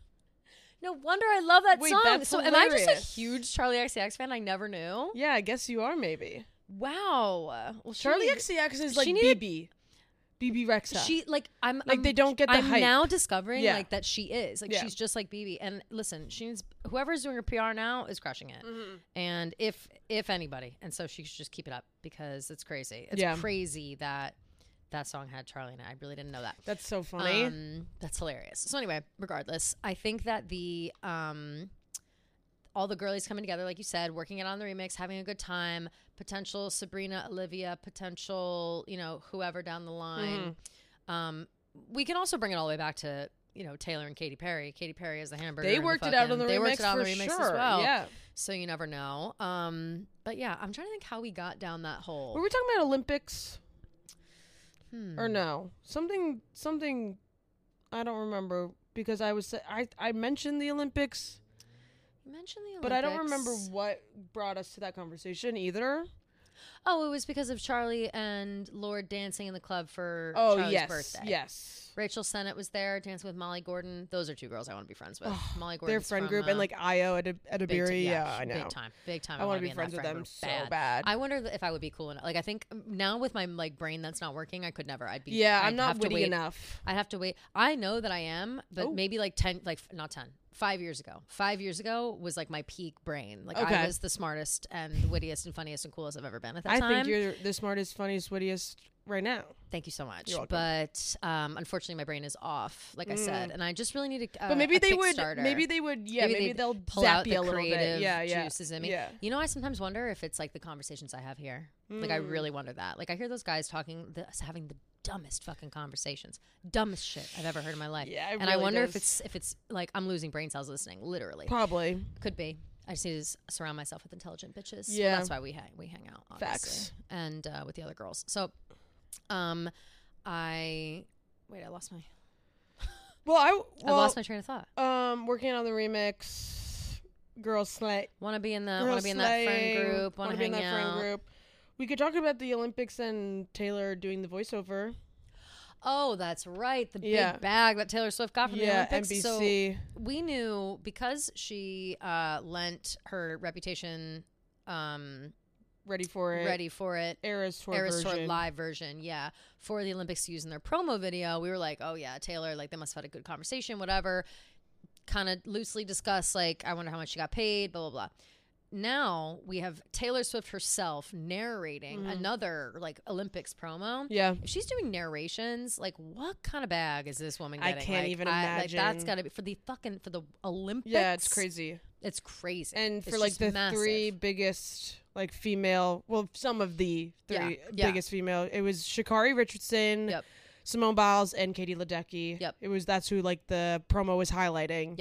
B: I love that song.
A: That's
B: so
A: hilarious.
B: am I just a huge Charlie XCX fan? I never knew.
A: Yeah, I guess you are maybe.
B: Wow. Well,
A: Charlie XCX is like BB Rexha.
B: She I'm
A: they don't get the
B: I'm
A: hype.
B: now discovering
A: Yeah.
B: that she is she's just like BB. And listen, whoever's doing her PR now is crushing it.
A: Mm-hmm.
B: And if anybody, and so she should just keep it up because it's crazy. It's crazy that song had Charlie in it. I really didn't know that.
A: That's so funny.
B: That's hilarious. So anyway, regardless, I think that the all the girlies coming together, like you said, working it on the remix, having a good time, potential Sabrina, Olivia, potential, whoever down the line. We can also bring it all the way back to, Taylor and Katy Perry. Katy Perry is the hamburger.
A: They worked it out on the remix for sure.
B: As well.
A: Yeah.
B: So you never know. But yeah, I'm trying to think how we got down that hole.
A: Were we talking about Olympics? Or no? Something I don't remember because I mentioned the Olympics.
B: You mentioned the Olympics.
A: But I don't remember what brought us to that conversation either.
B: Oh, it was because of Charlie and Lord dancing in the club for Charlie's birthday.
A: Yes.
B: Rachel Sennett was there dancing with Molly Gordon. Those are two girls I want to be friends with. Molly Gordon.
A: Their friend group and like Io at Abiri. Yeah, I know.
B: Big time.
A: I want to be friends with them so bad.
B: I wonder if I would be cool enough. Like I think now with my brain that's not working, I could never.
A: I'm not witty enough.
B: I'd have to wait. I know that I am, but maybe 5 years ago. 5 years ago was like my peak brain. Like I was the smartest and the wittiest and funniest and coolest I've ever been at that time.
A: I think you're the smartest, funniest, wittiest right now.
B: Thank you so much.
A: You're welcome.
B: But unfortunately my brain is off, like I said, and I just really need
A: but maybe they would maybe they'll
B: pull out the
A: a little
B: creative
A: bit.
B: juices in me.
A: Yeah.
B: I sometimes wonder if it's like the conversations I have here. Like I really wonder that. Like I hear those guys having the dumbest fucking conversations, dumbest shit I've ever heard in my life.
A: Yeah,
B: and I wonder if it's like I'm losing brain cells listening. Literally,
A: probably
B: could be. I just need to surround myself with intelligent bitches.
A: Yeah,
B: well, that's why we hang out. Obviously.
A: Facts.
B: And with the other girls. So, I lost my.
A: I
B: lost my train of thought.
A: Working on the remix, girls slay.
B: Want to be in that friend group. Want to hang out. Friend group.
A: We could talk about the Olympics and Taylor doing the voiceover.
B: Oh, that's right. The big bag that Taylor Swift got from the Olympics.
A: NBC.
B: So we knew because she lent her Reputation
A: Ready for It Eras Tour
B: live version, for the Olympics to use in their promo video. We were like, oh yeah, Taylor, like they must have had a good conversation, whatever. Kind of loosely discuss, like, I wonder how much she got paid, blah, blah, blah. Now we have Taylor Swift herself narrating another like Olympics promo.
A: Yeah.
B: If she's doing narrations, like what kind of bag is this woman getting?
A: I can't even imagine.
B: That's gotta be for the Olympics.
A: Yeah, it's crazy.
B: It's crazy.
A: And
B: it's
A: for like the
B: massive.
A: three biggest like female, some of the three biggest female, it was Sha'Carri Richardson, Simone Biles, and Katie Ledecky. That's who like the promo was highlighting.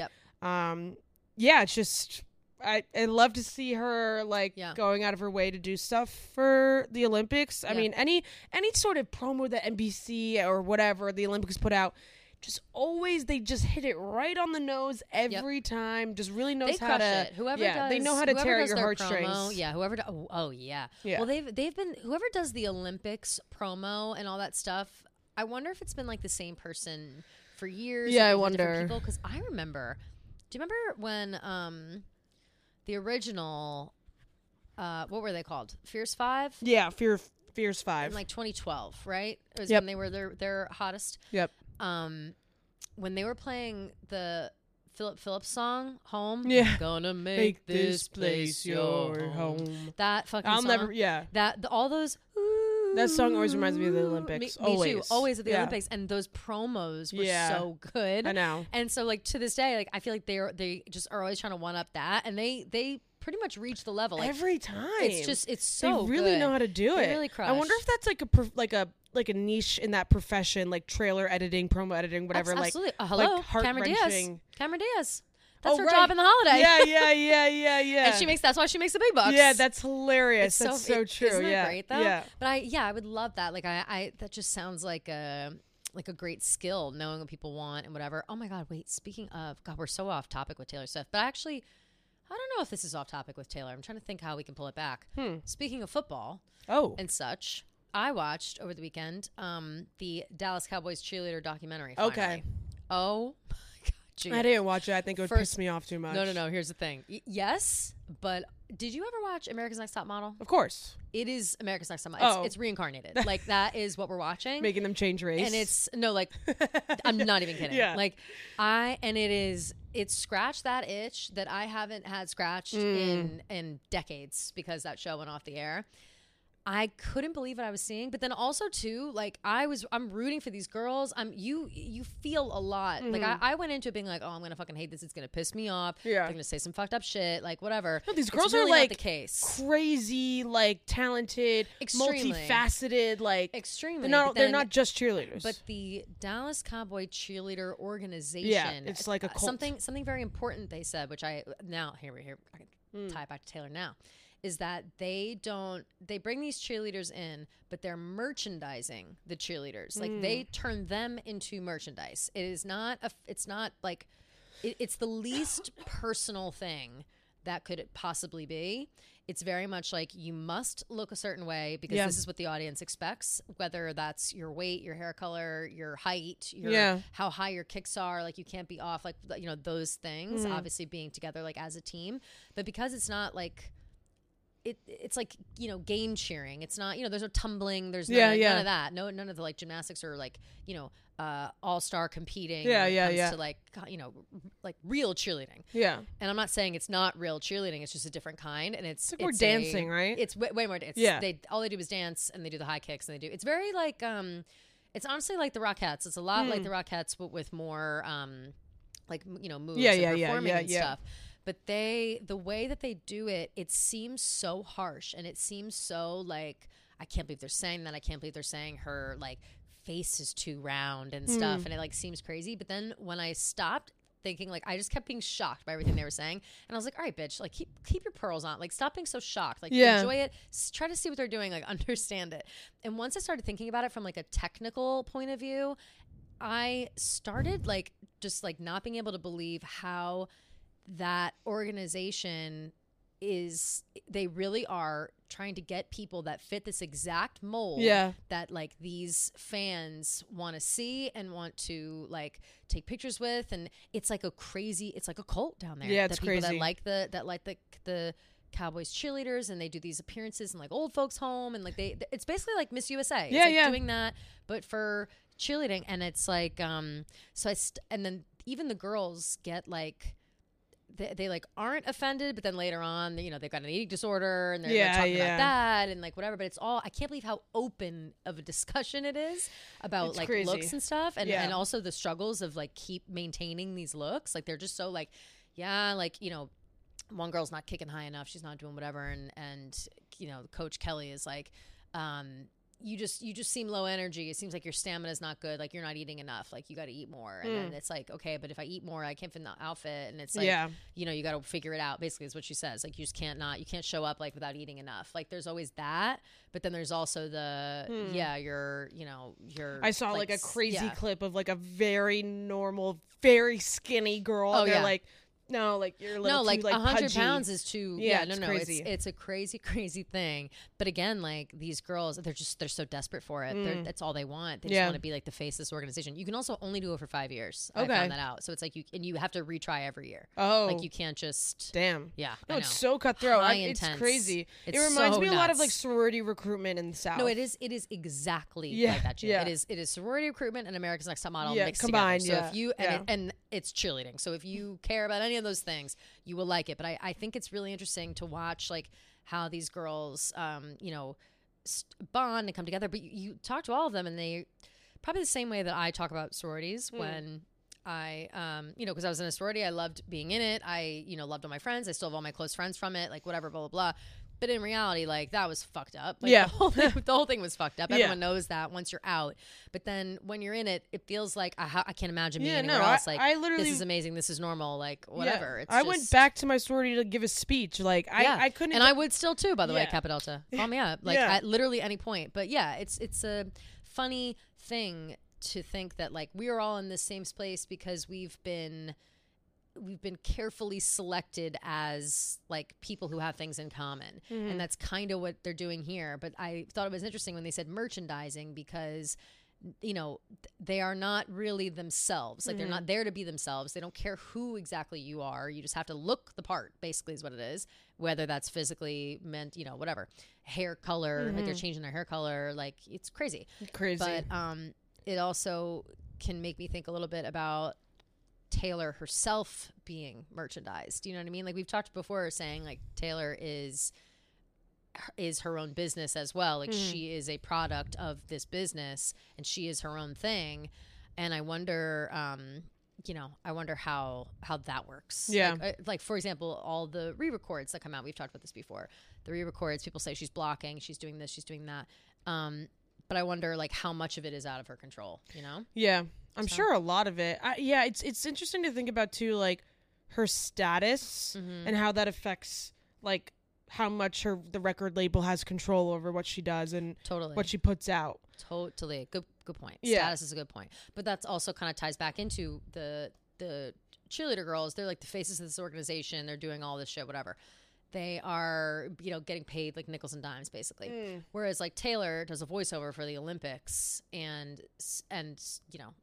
A: It's just I love to see her like going out of her way to do stuff for the Olympics. I mean, any sort of promo that NBC or whatever the Olympics put out, they just hit it right on the nose every time. Just really knows how to. They know how to tear at your heartstrings.
B: Promo, whoever. Well, they've been whoever does the Olympics promo and all that stuff. I wonder if it's been like the same person for years.
A: Yeah, I wonder.
B: Because I remember. Do you remember when the original, what were they called? Fierce Five?
A: Yeah, Fierce Five.
B: In like 2012, right? It was when they were their hottest.
A: Yep.
B: When they were playing the Philip Phillips song, Home.
A: Yeah.
B: Gonna make this place your home. That fucking song. All those.
A: That song always reminds me of the Olympics.
B: Me too. Always at the Olympics. And those promos were so good.
A: I know.
B: And so like to this day, like I feel like they just are always trying to one up that, and they pretty much reach the level like,
A: every time.
B: It's so
A: they really
B: good.
A: know how to do it.
B: They really crush.
A: I wonder if that's like a niche in that profession, like trailer editing, promo editing, whatever.
B: Absolutely.
A: Like
B: hello,
A: like
B: Cameron Diaz. Cameron Diaz. That's her job in the holiday.
A: Yeah.
B: And that's why she makes the big bucks.
A: Yeah, that's hilarious. That's so true.
B: Isn't
A: that
B: great though?
A: Yeah.
B: But I would love that. Like that just sounds like a great skill, knowing what people want and whatever. Oh my God, wait, speaking of, God, we're so off topic with Taylor Swift. But actually, I don't know if this is off topic with Taylor. I'm trying to think how we can pull it back. Speaking of football and such, I watched over the weekend the Dallas Cowboys cheerleader documentary. Finally. Okay. Oh my God, Gina.
A: I didn't watch it. I think it would piss me off too much.
B: No. Here's the thing. Yes, but did you ever watch America's Next Top Model?
A: Of course.
B: It is America's Next Top Model. It's reincarnated. Like, that is what we're watching.
A: Making them change race.
B: And it's, no, like, I'm not even kidding. Yeah. Like, it's scratched that itch that I haven't had scratched in decades because that show went off the air. I couldn't believe what I was seeing, but then also too, like I'm rooting for these girls. You feel a lot. Like I went into it being like, oh, I'm gonna fucking hate this. It's gonna piss me off. Yeah, I'm gonna say some fucked up shit. Like whatever.
A: No, these girls really are like crazy, like talented, multifaceted, like
B: extremely.
A: They're not just cheerleaders.
B: But the Dallas Cowboy Cheerleader Organization,
A: it's like a cult.
B: Something very important they said, which I can tie it back to Taylor now. Is that they bring these cheerleaders in, but they're merchandising the cheerleaders. Like they turn them into merchandise. It's the least personal thing that could possibly be. It's very much like you must look a certain way because this is what the audience expects, whether that's your weight, your hair color, your height, how high your kicks are. Like you can't be off, like, those things, obviously being together like as a team. But because it's not like, it's like, game cheering. It's not, there's no tumbling. There's none of that. None of the like gymnastics or like, all-star competing. To like, like real cheerleading. Yeah. And I'm not saying it's not real cheerleading. It's just a different kind. And it's
A: more dancing, right?
B: It's way more. All they do is dance and they do the high kicks and it's very like, it's honestly like the Rockettes. It's a lot like the Rockettes, but with more, like, moves and performing and stuff. But the way that they do it, it seems so harsh and it seems so like, I can't believe they're saying that. I can't believe they're saying her like face is too round and stuff. And it like seems crazy. But then when I stopped thinking, like, I just kept being shocked by everything they were saying. And I was like, all right, bitch, like keep your pearls on. Like stop being so shocked. Like enjoy it. Try to see what they're doing. Like understand it. And once I started thinking about it from like a technical point of view, I started like just like not being able to believe how that organization they really are trying to get people that fit this exact mold that like these fans want to see and want to like take pictures with. And it's like it's like a cult down there.
A: Yeah, it's
B: people
A: crazy.
B: that like the Cowboys cheerleaders, and they do these appearances in like old folks home, and like it's basically like Miss USA. It's like doing that, but for cheerleading. And it's like, and then even the girls get like, they like aren't offended, but then later on, they've got an eating disorder and they're talking about that and like whatever. But it's all, I can't believe how open of a discussion it is about like crazy looks and stuff, and also the struggles of like keep maintaining these looks. Like they're just so like, one girl's not kicking high enough, she's not doing whatever, and Coach Kelly is like, you just seem low energy. It seems like your stamina is not good. Like you're not eating enough. Like you got to eat more. And then it's like, okay, but if I eat more, I can't fit in the outfit. And it's like, you got to figure it out. Basically is what she says. Like you just you can't show up like without eating enough. Like there's always that. But then there's also you're
A: I saw like a crazy clip of like a very normal, very skinny girl. Oh, they're like, no, like you're a little too, like
B: 100
A: pudgy.
B: pounds is too. No.
A: Crazy.
B: It's a crazy thing. But again, like these girls, they're so desperate for it. That's all they want. They just want to be like the face of this organization. You can also only do it for 5 years. Okay. I found that out. So it's like you have to retry every year. Oh, like you can't just.
A: Damn.
B: Yeah.
A: No, it's so cutthroat. It's crazy. It reminds me a lot of like sorority recruitment in the South.
B: No, it is exactly like that. Jim. It is sorority recruitment and America's Next Top Model mixed
A: combined.
B: Together. So if you and it's cheerleading. So if you care about any of those things, you will like it. But I think it's really interesting to watch like how these girls bond and come together. But you talk to all of them, and they probably the same way that I talk about sororities when I because I was in a sorority, I loved being in it. I loved all my friends. I still have all my close friends from it, like whatever, blah blah blah. But in reality, like, that was fucked up. Like,
A: yeah.
B: The whole thing was fucked up. Everyone knows that once you're out. But then when you're in it, it feels like I can't imagine being anywhere else. Like, I literally, this is amazing. This is normal. Like, whatever.
A: Yeah. I went back to my sorority to give a speech. Like, I couldn't.
B: And I would still, too, by the way, Kappa Delta. Call me up. Like, at literally any point. But, yeah, it's a funny thing to think that, like, we are all in the same place because we've been carefully selected as like people who have things in common. And that's kind of what they're doing here. But I thought it was interesting when they said merchandising, because you know, they are not really themselves. Like, they're not there to be themselves. They don't care who exactly you are. You just have to look the part, basically, is what it is. Whether that's physically meant, you know, whatever. Hair color, like they're changing their hair color. Like, it's crazy. But it also can make me think a little bit about Taylor herself being merchandised. You know what I mean? Like, we've talked before, saying like Taylor is her own business as well. Like, she is a product of this business and she is her own thing. And I wonder, you know, how that works.
A: Yeah.
B: Like, for example, all the re-records that come out, we've talked about this before. The re-records, people say she's blocking, she's doing this, she's doing that. But I wonder, like, how much of it is out of her control, you know?
A: Yeah. I'm sure a lot of it. It's interesting to think about, too, like, her status and how that affects, like, how much the record label has control over what she does and what she puts out.
B: Totally. Good point. Yeah. Status is a good point. But that's also kind of ties back into the cheerleader girls. They're, like, the faces of this organization. They're doing all this shit, whatever. They are, you know, getting paid like nickels and dimes, basically. Whereas, like, Taylor does a voiceover for the Olympics, and you know,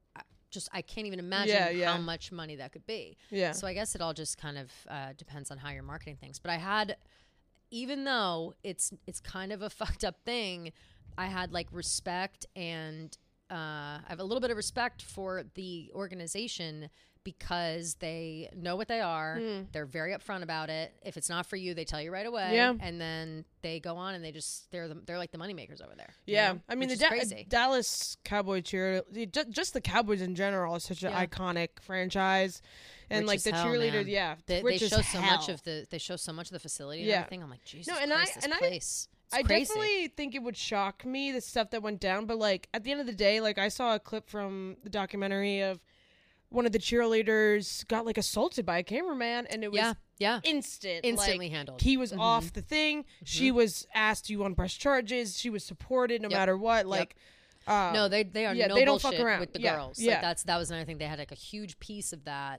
B: I can't even imagine how much money that could be. Yeah. So I guess it all just kind of depends on how you're marketing things. But I had, even though it's kind of a fucked up thing, I had like respect, and I have a little bit of respect for the organization, because they know what they are. They're very upfront about it. If it's not for you, they tell you right away. Yeah. And then they go on and they're like the moneymakers over there.
A: Yeah.
B: You know?
A: I mean, the Dallas Cowboy cheer, just the Cowboys in general is such an iconic franchise. And
B: rich
A: like the cheerleaders,
B: they show so much of the facility and everything. I'm like, Jesus Christ, this place.
A: I definitely think it would shock me, the stuff that went down. But like at the end of the day, like I saw a clip from the documentary of one of the cheerleaders got like assaulted by a cameraman, and it was instantly
B: handled.
A: He was off the thing. She was asked, "Do you want to press charges?" She was supported no matter what. Like,
B: no, they are no
A: they
B: bullshit
A: don't fuck around
B: with the girls. Like, that was another thing. They had like a huge piece of that.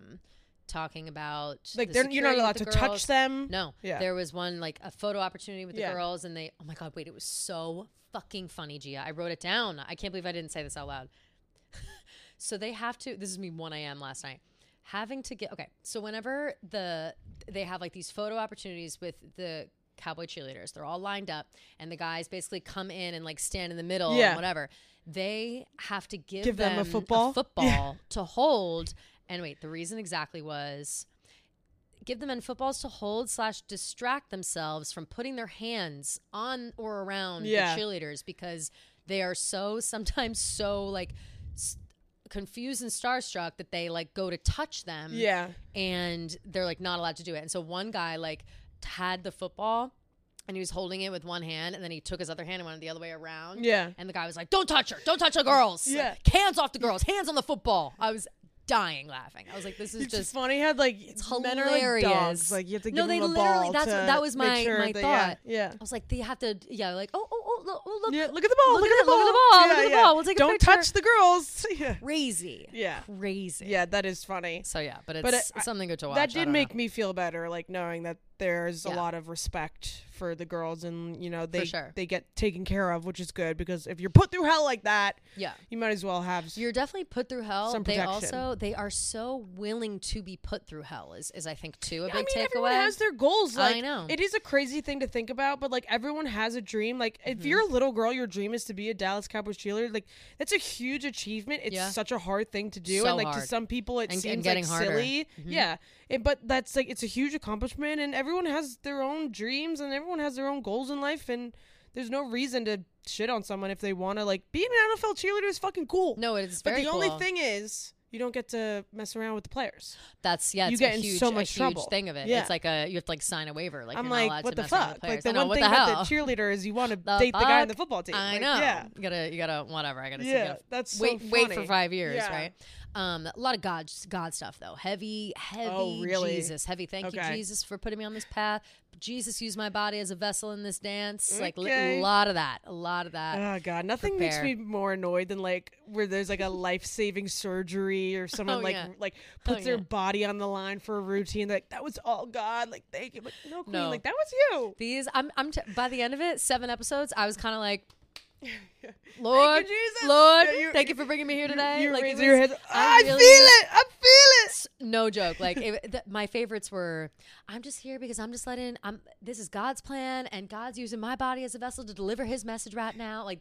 B: Talking about
A: like you're not allowed to touch them.
B: No, there was one like a photo opportunity with the girls, and they. Oh my god, wait! It was so fucking funny, Gia. I wrote it down. I can't believe I didn't say this out loud. So they have to, this is me 1 a.m. last night, having to get, okay, so whenever they have like these photo opportunities with the Cowboy cheerleaders, they're all lined up, and the guys basically come in and like stand in the middle and whatever. They have to give them a football to hold. And wait, the reason exactly was give the men footballs to hold / distract themselves from putting their hands on or around the cheerleaders, because they are sometimes so like confused and starstruck that they like go to touch them and they're like not allowed to do it. And so one guy like had the football and he was holding it with one hand, and then he took his other hand and went the other way around, and the guy was like, don't touch her, don't touch the girls, hands off the girls, hands on the football. I was dying laughing. I was like, this is
A: it's
B: just
A: funny how like
B: it's hilarious.
A: Like dogs. Like you have to give them a ball.
B: That was my thought.
A: Yeah.
B: I was like, they have to like look.
A: Yeah, look at the ball.
B: Look at the ball. Look at the ball. We'll take a picture.
A: Don't touch the girls.
B: Crazy.
A: Yeah.
B: Crazy.
A: Yeah, that is funny.
B: So yeah, but it's something good to watch.
A: That did make me feel better, like knowing that there's a lot of respect for the girls, and you know they get taken care of, which is good, because if you're put through hell like that, you might as well have.
B: You're definitely put through hell.
A: Some protection.
B: They are so willing to be put through hell. Is I think too a big takeaway.
A: Everyone has their goals. Like,
B: I know
A: it is a crazy thing to think about, but like everyone has a dream. Like if you're a little girl, your dream is to be a Dallas Cowboys cheerleader. Like that's a huge achievement. It's such a hard thing to do, and like to some people it seems like silly. Yeah. But that's like, it's a huge accomplishment, and everyone has their own dreams and everyone has their own goals in life, and there's no reason to shit on someone if they want to. Like, being an NFL cheerleader is fucking cool.
B: No, it's very cool.
A: But the only thing is, you don't get to mess around with the players.
B: That's you
A: get in so much trouble.
B: Thing of it.
A: Yeah.
B: It's like you have to like sign a waiver. Like
A: I'm
B: you're not
A: like,
B: allowed
A: what
B: to
A: the
B: mess around with
A: fuck?
B: players.
A: Like the one thing about the cheerleader is you want to date the guy on the football team.
B: I
A: like,
B: know.
A: Yeah.
B: You gotta whatever. I gotta see.
A: Yeah, that's so
B: wait
A: funny.
B: for 5 years,
A: Yeah.
B: right? A lot of God stuff though. Heavy
A: Oh, really?
B: Jesus. Heavy. Thank you, Jesus, for putting me on this path. Jesus used my body as a vessel in this dance. Like a lot of that.
A: Oh God, nothing makes me more annoyed than like where there's like a life-saving surgery or someone like puts their body on the line for a routine. Like that was all God. Like thank you. Like no, Queen. Like that was you.
B: These by the end of it, 7 episodes, I was kind of like, Lord,
A: thank you, Jesus.
B: Lord, thank you for bringing me here today.
A: You
B: like
A: raise your head. I feel it.
B: No joke. Like my favorites were, I'm just here because I'm just this is God's plan and God's using my body as a vessel to deliver his message right now. Like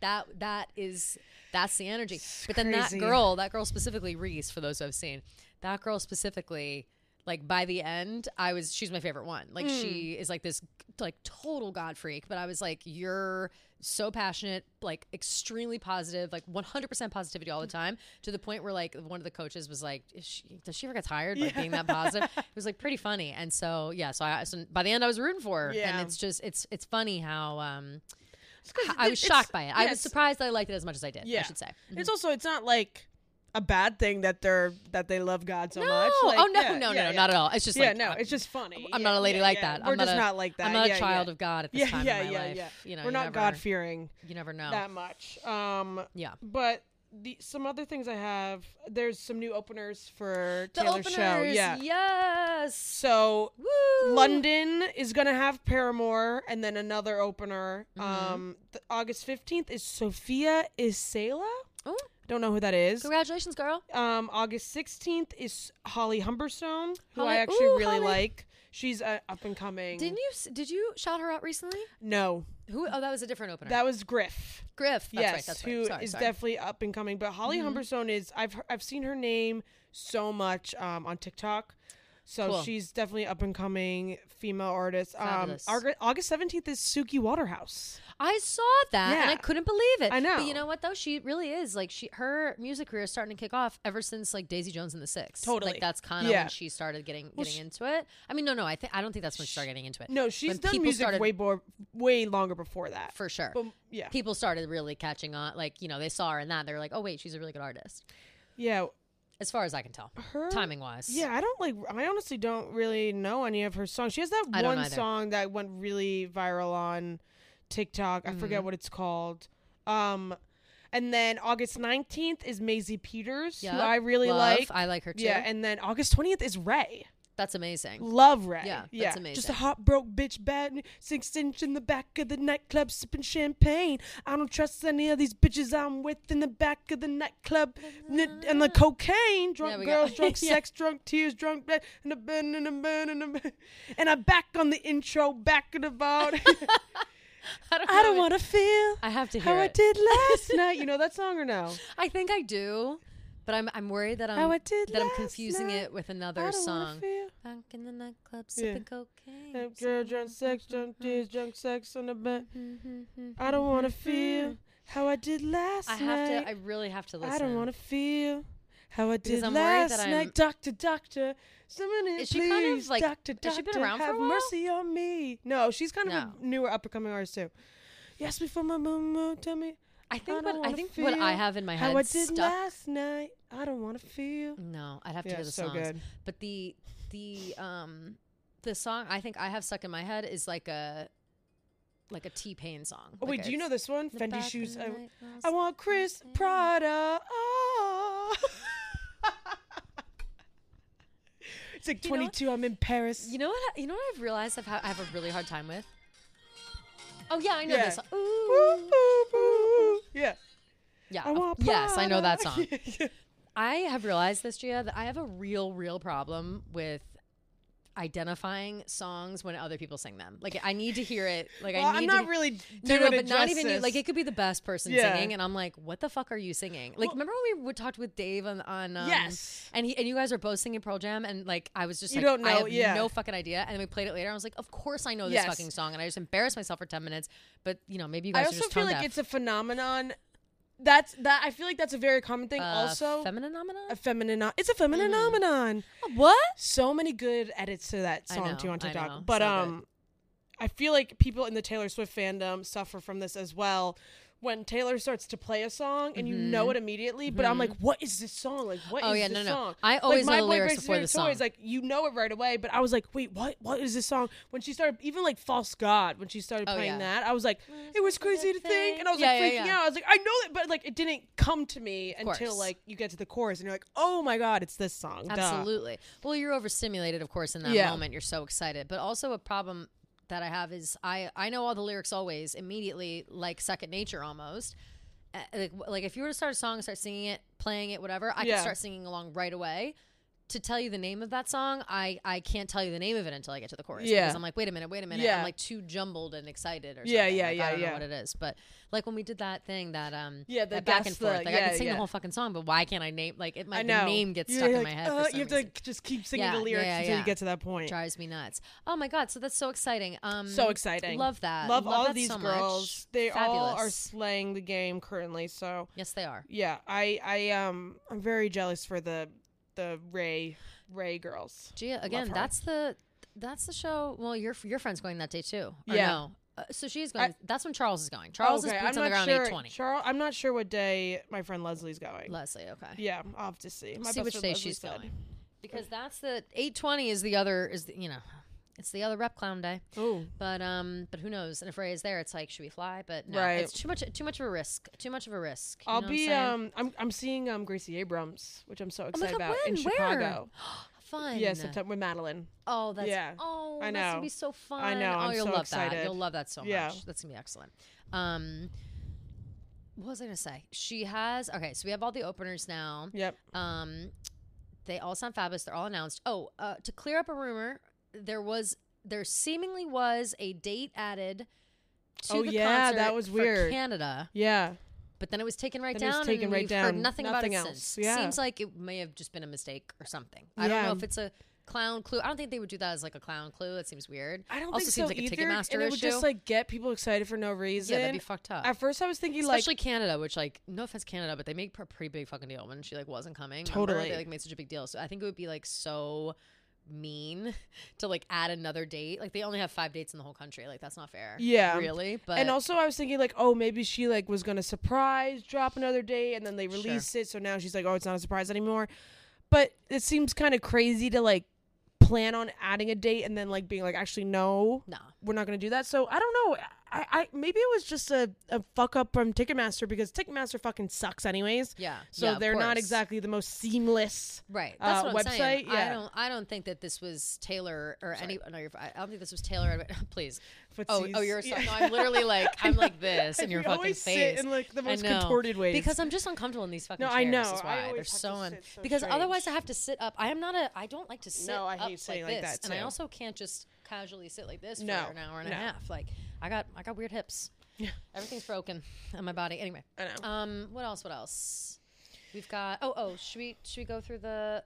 B: that's the energy. But then that girl specifically, Reese, for those who have seen, that girl specifically, like by the end, she's my favorite one. Like she is like this like total God freak, but I was like, you're so passionate, like extremely positive, like 100% positivity all the time, to the point where like one of the coaches was like, does she ever get tired like being that positive? It was like pretty funny. And so so by the end I was rooting for her. And it's just it's funny how I was shocked by it. I was surprised that I liked it as much as I did. I should say.
A: Mm-hmm. It's not like a bad thing that they love God so much. Like,
B: no, not at all. It's just
A: it's just funny.
B: I'm not a lady like that.
A: We're just not like that.
B: I'm not a child of God at this time in my life.
A: Yeah.
B: You know,
A: we're not God fearing.
B: You never know
A: that much. But some other things I have. There's some new openers for Taylor's show. Yeah.
B: Yes.
A: So London is gonna have Paramore, and then another opener. August 15th is Sophia Isela. Oh. Don't know who that is.
B: Congratulations, girl.
A: August 16th is Holly Humberstone, who I actually really like. She's up and coming.
B: Did you shout her out recently?
A: No.
B: Who? Oh, that was a different opener.
A: That was Griff.
B: That's right.
A: Who is definitely up and coming. But Holly Humberstone is I've seen her name so much on TikTok. So she's definitely up and coming female artist. August 17th is Suki Waterhouse.
B: I saw that and I couldn't believe it.
A: I know.
B: But you know what though? She really is like her music career is starting to kick off ever since like Daisy Jones and the Six.
A: Totally.
B: Like that's kind of when she started getting into it. I mean, no. I don't think that's when she started getting into it.
A: No, she's done music way longer before that.
B: For sure.
A: But,
B: people started really catching on. Like they saw her in that. They were like, oh wait, she's a really good artist.
A: Yeah.
B: As far as I can tell, timing wise.
A: Yeah, I honestly don't really know any of her songs. She has that one song that went really viral on TikTok. I forget what it's called. And then August 19th is Maisie Peters, who I really like.
B: I like her too.
A: Yeah, and then August 20th is Ray.
B: That's amazing.
A: Love Ray.
B: Yeah, that's amazing.
A: Just a heart broke bitch, bad 6-inch in the back of the nightclub sipping champagne. I don't trust any of these bitches I'm with in the back of the nightclub. And the cocaine, drunk girls, drunk sex, drunk tears, drunk bed, and a bed, and a bed, and a bed. And I'm back on the intro, back of the vault. I don't want to feel
B: I have to hear
A: how
B: it.
A: I did last night. You know that song or no?
B: I think I do. But I'm worried that I'm confusing it with another song. Back in the nightclub, sipping cocaine.
A: Girl, drunk sex, drunk tears, drunk sex on the bed. I don't want to feel how I did last night.
B: I really have to listen.
A: I don't want to feel how I did last night. Doctor, someone
B: is she kind of like?
A: Doctor,
B: has she been around
A: have
B: for a while?
A: mercy on me. No, she's kind of a newer up and coming artist too. Yes, before my mom tell me.
B: I think what I have in my head
A: how I did last night. I don't want to feel.
B: No, I'd have to hear the songs.
A: Good.
B: But the song I think I have stuck in my head is like a T-Pain song.
A: Oh wait, do you know this one? Fendi shoes. I want Chris Prada. Oh. It's like 22. I'm in Paris.
B: You know what I've realized I have a really hard time with. Oh yeah, I know this. Ooh.
A: Yeah.
B: Yes, I know that song. I have realized this, Gia, that I have a real problem with identifying songs when other people sing them. Like I need to hear it. Like I'm
A: not really doing it
B: but not
A: justice.
B: even you. Like it could be the best person singing, and I'm like, what the fuck are you singing? Like remember when we talked with Dave on
A: yes,
B: and you guys are both singing Pearl Jam, and like I was just
A: you
B: like,
A: don't know,
B: I have no fucking idea, and then we played it later. And I was like, of course I know this fucking song, and I just embarrassed myself for 10 minutes. But maybe you guys.
A: I also feel like it's a phenomenon. I feel like that's a very common thing. Also,
B: Femininomenon?
A: It's a femininomenon.
B: What?
A: So many good edits to that song too on TikTok. But
B: so
A: I feel like people in the Taylor Swift fandom suffer from this as well. When Taylor starts to play a song and you know it immediately, but I'm like, what is this song? Like, what is this song?
B: I always know the lyrics before the song.
A: Like, you know it right away, but I was like, wait, what is this song? When she started, even like False God, when she started playing that, I was like, it was crazy to think. And I was like freaking out. I was like, I know it, but like, it didn't come to me until like you get to the chorus and you're like, oh my God, it's this song.
B: Absolutely. Duh. Well, you're overstimulated, of course, in that moment. You're so excited. But also a problem that I have is I know all the lyrics always immediately, like second nature almost. Like if you were to start a song and start singing it, playing it, whatever, I can start singing along right away. To tell you the name of that song, I can't tell you the name of it until I get to the chorus. Because I'm like, wait a minute. I'm like too jumbled and excited or something. I don't know what it is. But like when we did that thing that that back and forth. Like I can sing the whole fucking song, but why can't I name the name gets stuck in my head for some
A: you have
B: reason.
A: to just keep singing the lyrics until you get to that point.
B: Drives me nuts. Oh my God, so that's so exciting.
A: So exciting.
B: Love that.
A: Love all of these girls. They all are slaying the game currently. So
B: yes, they are.
A: Yeah, I'm very jealous for the Ray girls.
B: Gia, again, that's the show. Well, your friend's going that day too. No? So she's going. That's when Charles is going. Charles is boots on the ground 8:20.
A: I'm not sure what day my friend Leslie's going.
B: Leslie, okay.
A: Yeah, I'll have to see.
B: See which day she's going. Because that's the 8:20 is the other it's the other rep clown day.
A: Oh,
B: but who knows? And if Ray is there, it's like, should we fly? But no, it's too much of a risk. Too much of a risk.
A: I'll be I'm seeing Gracie Abrams, which I'm so excited about in Chicago.
B: Fun.
A: Yeah, September with Madeline.
B: Oh, that's I know. That's gonna be so fun.
A: I know.
B: Oh,
A: you'll
B: love
A: excited.
B: that. You'll love that so much. That's gonna be excellent. What was I gonna say? She has so we have all the openers now.
A: Yep.
B: They all sound fabulous. They're all announced. Oh, to clear up a rumor, there seemingly was a date added to the concert
A: that was weird.
B: For Canada.
A: Yeah.
B: But then it was taken right down. We've heard nothing about it
A: else.
B: since.
A: Yeah.
B: Seems like it may have just been a mistake or something. I don't know if it's a clown clue. I don't think they would do that as like a clown clue. That seems weird.
A: I don't
B: also
A: think
B: seems
A: so
B: like
A: either.
B: A Ticketmaster
A: and it would
B: issue.
A: just like get people excited for no reason.
B: Yeah, that'd be fucked up.
A: At first I was thinking
B: especially Canada, which like no offense Canada, but they make a pretty big fucking deal when she like wasn't coming.
A: Totally.
B: Remember? They like made such a big deal. So I think it would be like so mean to like add another date. Like they only have 5 dates in the whole country. Like that's not fair.
A: Yeah,
B: really. But
A: and also I was thinking like, oh, maybe she like was gonna surprise drop another date and then they released it, so now she's like, oh, it's not a surprise anymore. But it seems kind of crazy to like plan on adding a date and then like being like, actually no, we're not gonna do that. So I don't know. I maybe it was just a fuck up from Ticketmaster, because Ticketmaster fucking sucks anyways.
B: Yeah.
A: So they're not exactly the most seamless
B: That's what I'm
A: website.
B: Saying.
A: Yeah.
B: I don't think that this was Taylor or any. No, I don't think this was Taylor. Please.
A: Footsies.
B: Oh, you're. No, I'm literally like I'm like this in your fucking
A: always
B: face.
A: Sit in like the most contorted ways
B: because I'm just uncomfortable in these fucking chairs.
A: I know.
B: Is why they're so because
A: strange.
B: Otherwise I have to sit up. I don't like to sit.
A: No, I hate
B: up
A: sitting
B: like
A: that
B: this,
A: too.
B: and I also can't just casually sit like this for an hour and a half. Like I got weird hips.
A: Yeah.
B: Everything's broken on my body. Anyway.
A: I know.
B: What else? We've got should we go through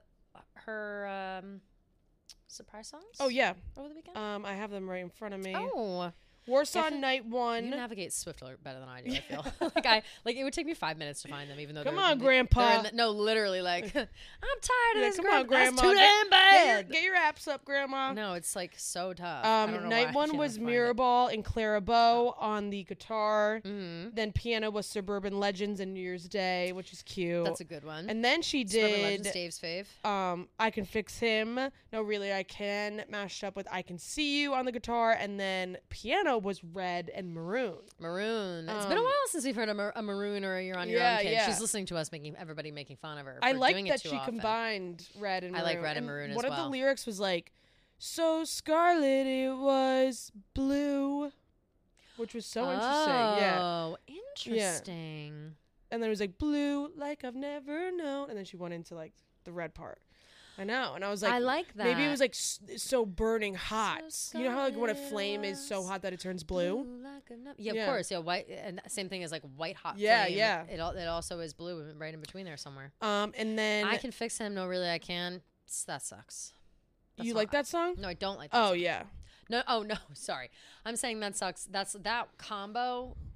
B: her surprise songs?
A: Oh yeah.
B: Over the weekend?
A: I have them right in front of me.
B: Oh.
A: Warsaw Night 1.
B: You navigate Swift Alert better than I do, I feel. like it would take me 5 minutes to find them, even though
A: Come on, Grandpa.
B: No, literally, like, I'm tired of this.
A: Come on, Grandma.
B: That's too damn bad.
A: Get your apps up, Grandma.
B: No, it's like so tough.
A: Night 1 was Mirrorball and Clara Bow on the guitar.
B: Mm-hmm.
A: Then piano was Suburban Legends and New Year's Day, which is cute.
B: That's a good one.
A: And then she
B: Suburban
A: did
B: Legends, Dave's fave.
A: I Can Fix Him. No, Really I Can, mashed up with I Can See You on the guitar. And then piano was Red and Maroon.
B: It's been a while since we've heard a Maroon or a You're on Your Own kid. She's listening to us, everybody making fun of her.
A: I like
B: doing
A: that
B: it too
A: she
B: often.
A: combined Red and Maroon.
B: I like Red and Maroon as well.
A: One of the lyrics was like, so scarlet it was blue, which was so interesting.
B: Oh, interesting.
A: Yeah. And then it was like blue like I've never known, and then she went into like the red part. I know, and I was like,
B: I like that.
A: Maybe it was like so burning hot. You know how like when a flame is so hot that it turns blue?
B: Yeah, of course. Yeah, white, and same thing as like white hot.
A: Yeah,
B: flame.
A: yeah.
B: It also is blue, right in between there somewhere.
A: And then
B: I Can Fix Him. No, Really I Can. That sucks.
A: You like that song?
B: No, I don't like that song.
A: Yeah.
B: No, sorry. I'm saying that sucks. That combo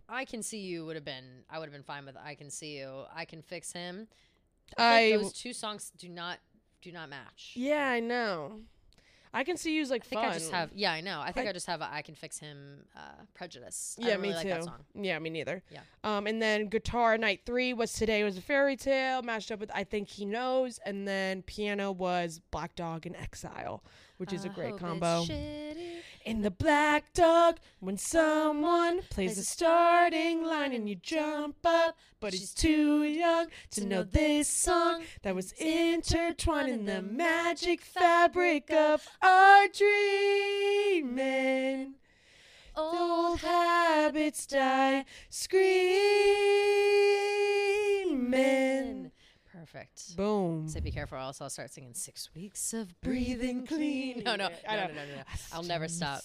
B: I Can See You would have been. I would have been fine with I Can See You. I Can Fix Him. Those two songs do not match.
A: Yeah, I know. I Can See You's like fun.
B: I just have. Yeah, I know. I think I just have I Can Fix Him prejudice.
A: Yeah, me too.
B: Like that song.
A: Yeah, me neither.
B: Yeah.
A: And then guitar night 3 was Today Was a Fairy Tale, matched up with I Think He Knows, and then piano was Black Dog in Exile, which is a great combo. In the Black Dog, when someone plays the starting line and you jump up, but he's too young to know this song that was intertwined in the magic fabric of our dreaming. Old habits die screaming.
B: Perfect.
A: Boom.
B: So be careful, or else I'll start singing 6 weeks of breathing clean. No. I'll never stop.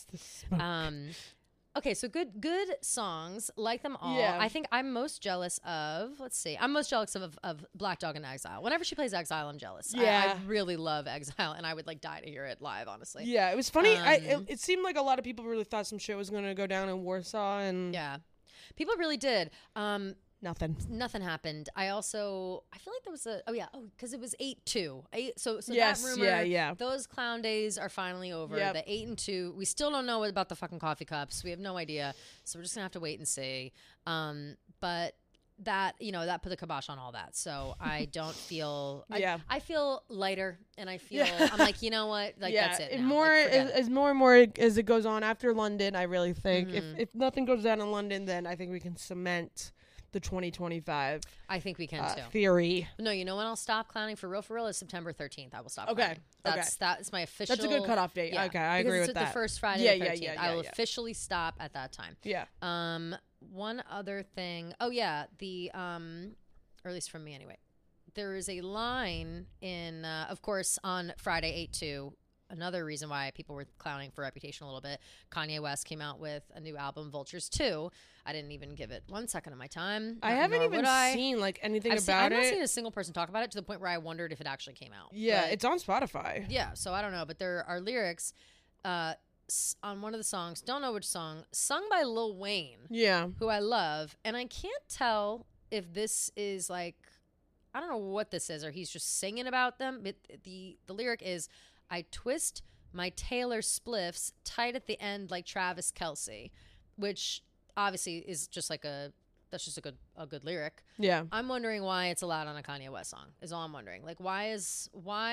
B: Okay, so good songs. Like them all. Yeah. I think I'm most jealous of, I'm most jealous of Black Dog in Exile. Whenever she plays Exile, I'm jealous.
A: Yeah.
B: I really love Exile, and I would like die to hear it live, honestly.
A: Yeah, it was funny. It seemed like a lot of people really thought some shit was going to go down in Warsaw. And
B: yeah, people really did.
A: Nothing
B: happened. I feel like there was because it was 8-2. So
A: yes,
B: that rumor,
A: yeah.
B: Those clown days are finally over.
A: Yep.
B: The 8-2. We still don't know about the fucking coffee cups. We have no idea. So we're just gonna have to wait and see. But that that put the kibosh on all that. So I don't feel. I feel lighter, and I feel I'm like, you know what, like that's it. Now.
A: As more and more as it goes on after London, I really think if nothing goes down in London, then I think we can cement the 2025
B: I think we can too.
A: Theory.
B: No, you know when I'll stop clowning for real is September 13th. I will stop clowning. That's my official.
A: That's a good cutoff date. Yeah. Okay, I agree with that.
B: The first Friday the 13th. I will officially stop at that time.
A: Yeah.
B: One other thing. Oh yeah, the or at least from me anyway. There is a line in of course on Friday 8-2. Another reason why people were clowning for Reputation a little bit. Kanye West came out with a new album, Vultures 2. I didn't even give it 1 second of my time.
A: I haven't even seen like anything about it.
B: I've not seen a single person talk about it to the point where I wondered if it actually came out.
A: Yeah, it's on Spotify.
B: Yeah, so I don't know. But there are lyrics on one of the songs, don't know which song, sung by Lil Wayne.
A: Yeah.
B: Who I love. And I can't tell if this is like, I don't know what this is, or he's just singing about them. But the lyric is, I twist my Taylor spliffs tight at the end like Travis Kelce, which obviously is just like that's just a good lyric.
A: Yeah.
B: I'm wondering why it's allowed on a Kanye West song is all I'm wondering. Like why is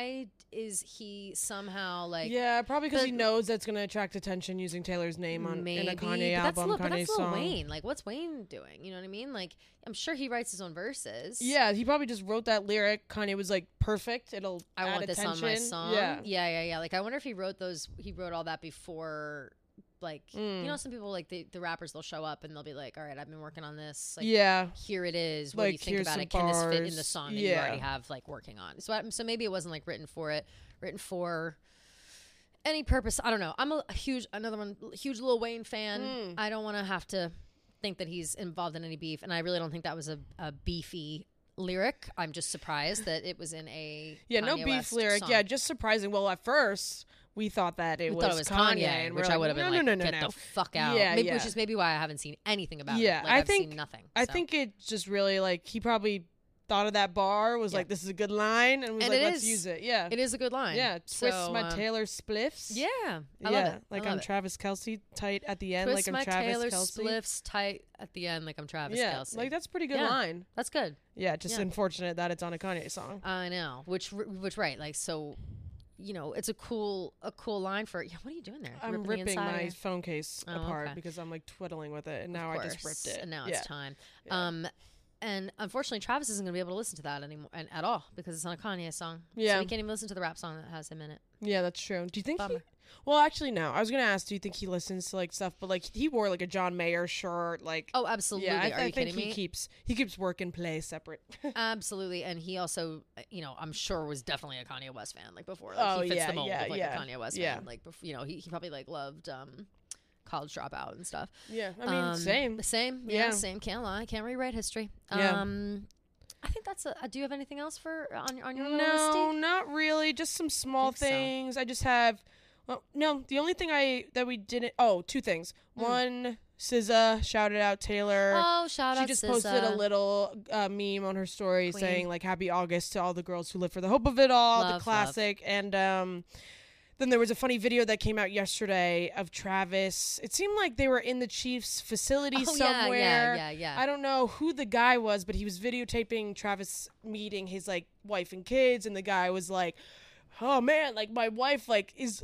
B: he somehow like...
A: Yeah, probably because he knows that's going to attract attention using Taylor's name in a Kanye album, Kanye's song.
B: Lil Wayne. Like what's Wayne doing? You know what I mean? Like I'm sure he writes his own verses.
A: Yeah, he probably just wrote that lyric. Kanye was like, perfect. I want
B: attention. This on my song.
A: Yeah.
B: Like I wonder if he wrote all that before... Like, you know, some people, like, the rappers, they'll show up and they'll be like, all right, I've been working on this. Like, here it is. What do you think about it? Can this fit in the song that you already have, like, working on? So maybe it wasn't, like, written for any purpose. I don't know. I'm a huge Lil Wayne fan. I don't want to have to think that he's involved in any beef. And I really don't think that was a beefy lyric. I'm just surprised that it was in a Kanye
A: no beef
B: West
A: lyric.
B: song.
A: Yeah, just surprising. Well, at first... We thought it was Kanye,
B: which I would have been get the fuck out.
A: Yeah,
B: Which is maybe why I haven't seen anything about it.
A: Yeah,
B: like, I've seen nothing.
A: I think it's just really like he probably thought of that bar, was like, this is a good line, and was like, let's use it. Yeah,
B: it is a good line.
A: Yeah, twist my Taylor spliffs.
B: Yeah, I love it.
A: Like I'm Travis Kelce, tight at the end.
B: Twist
A: like I'm
B: my
A: Travis
B: Taylor
A: Kelce.
B: spliffs tight at the end, like I'm Travis Kelce.
A: Like that's a pretty good line.
B: That's good.
A: Yeah, just unfortunate that it's on a Kanye song.
B: I know. Which right, like so. You know, it's a cool line for. Yeah, what are you doing there?
A: I'm ripping my phone case apart because I'm like twiddling with it, and now I just ripped it.
B: And now it's time. Yeah. And unfortunately, Travis isn't going to be able to listen to that anymore at all because it's on a Kanye song. Yeah, so he can't even listen to the rap song that has him in it.
A: Yeah, that's true. Do you think? Well, actually, no. I was gonna ask, do you think he listens to like stuff? But like, he wore like a John Mayer shirt. Like,
B: oh, absolutely.
A: Yeah,
B: I think
A: he keeps work and play separate.
B: Absolutely, and he also, you know, I'm sure was definitely a Kanye West fan. Like before, like, he fits the mold of like a Kanye West fan. Like, you know, he probably like loved College Dropout and stuff.
A: Yeah, I mean,
B: same. Yeah, same. Can't lie. Can't rewrite history. Yeah. I think that's do you have anything else on your little list?
A: No, not really. Just some small things. So. I just have. Well, no, the only thing that we didn't. Oh, two things. One, SZA shouted out Taylor.
B: Oh, shout out
A: She just
B: SZA.
A: posted a little meme on her story saying like Happy August to all the girls who live for the hope of it all, the classic. And then there was a funny video that came out yesterday of Travis. It seemed like they were in the Chiefs facility somewhere.
B: Yeah.
A: I don't know who the guy was, but he was videotaping Travis meeting his like wife and kids, and the guy was like, "Oh man, like my wife like is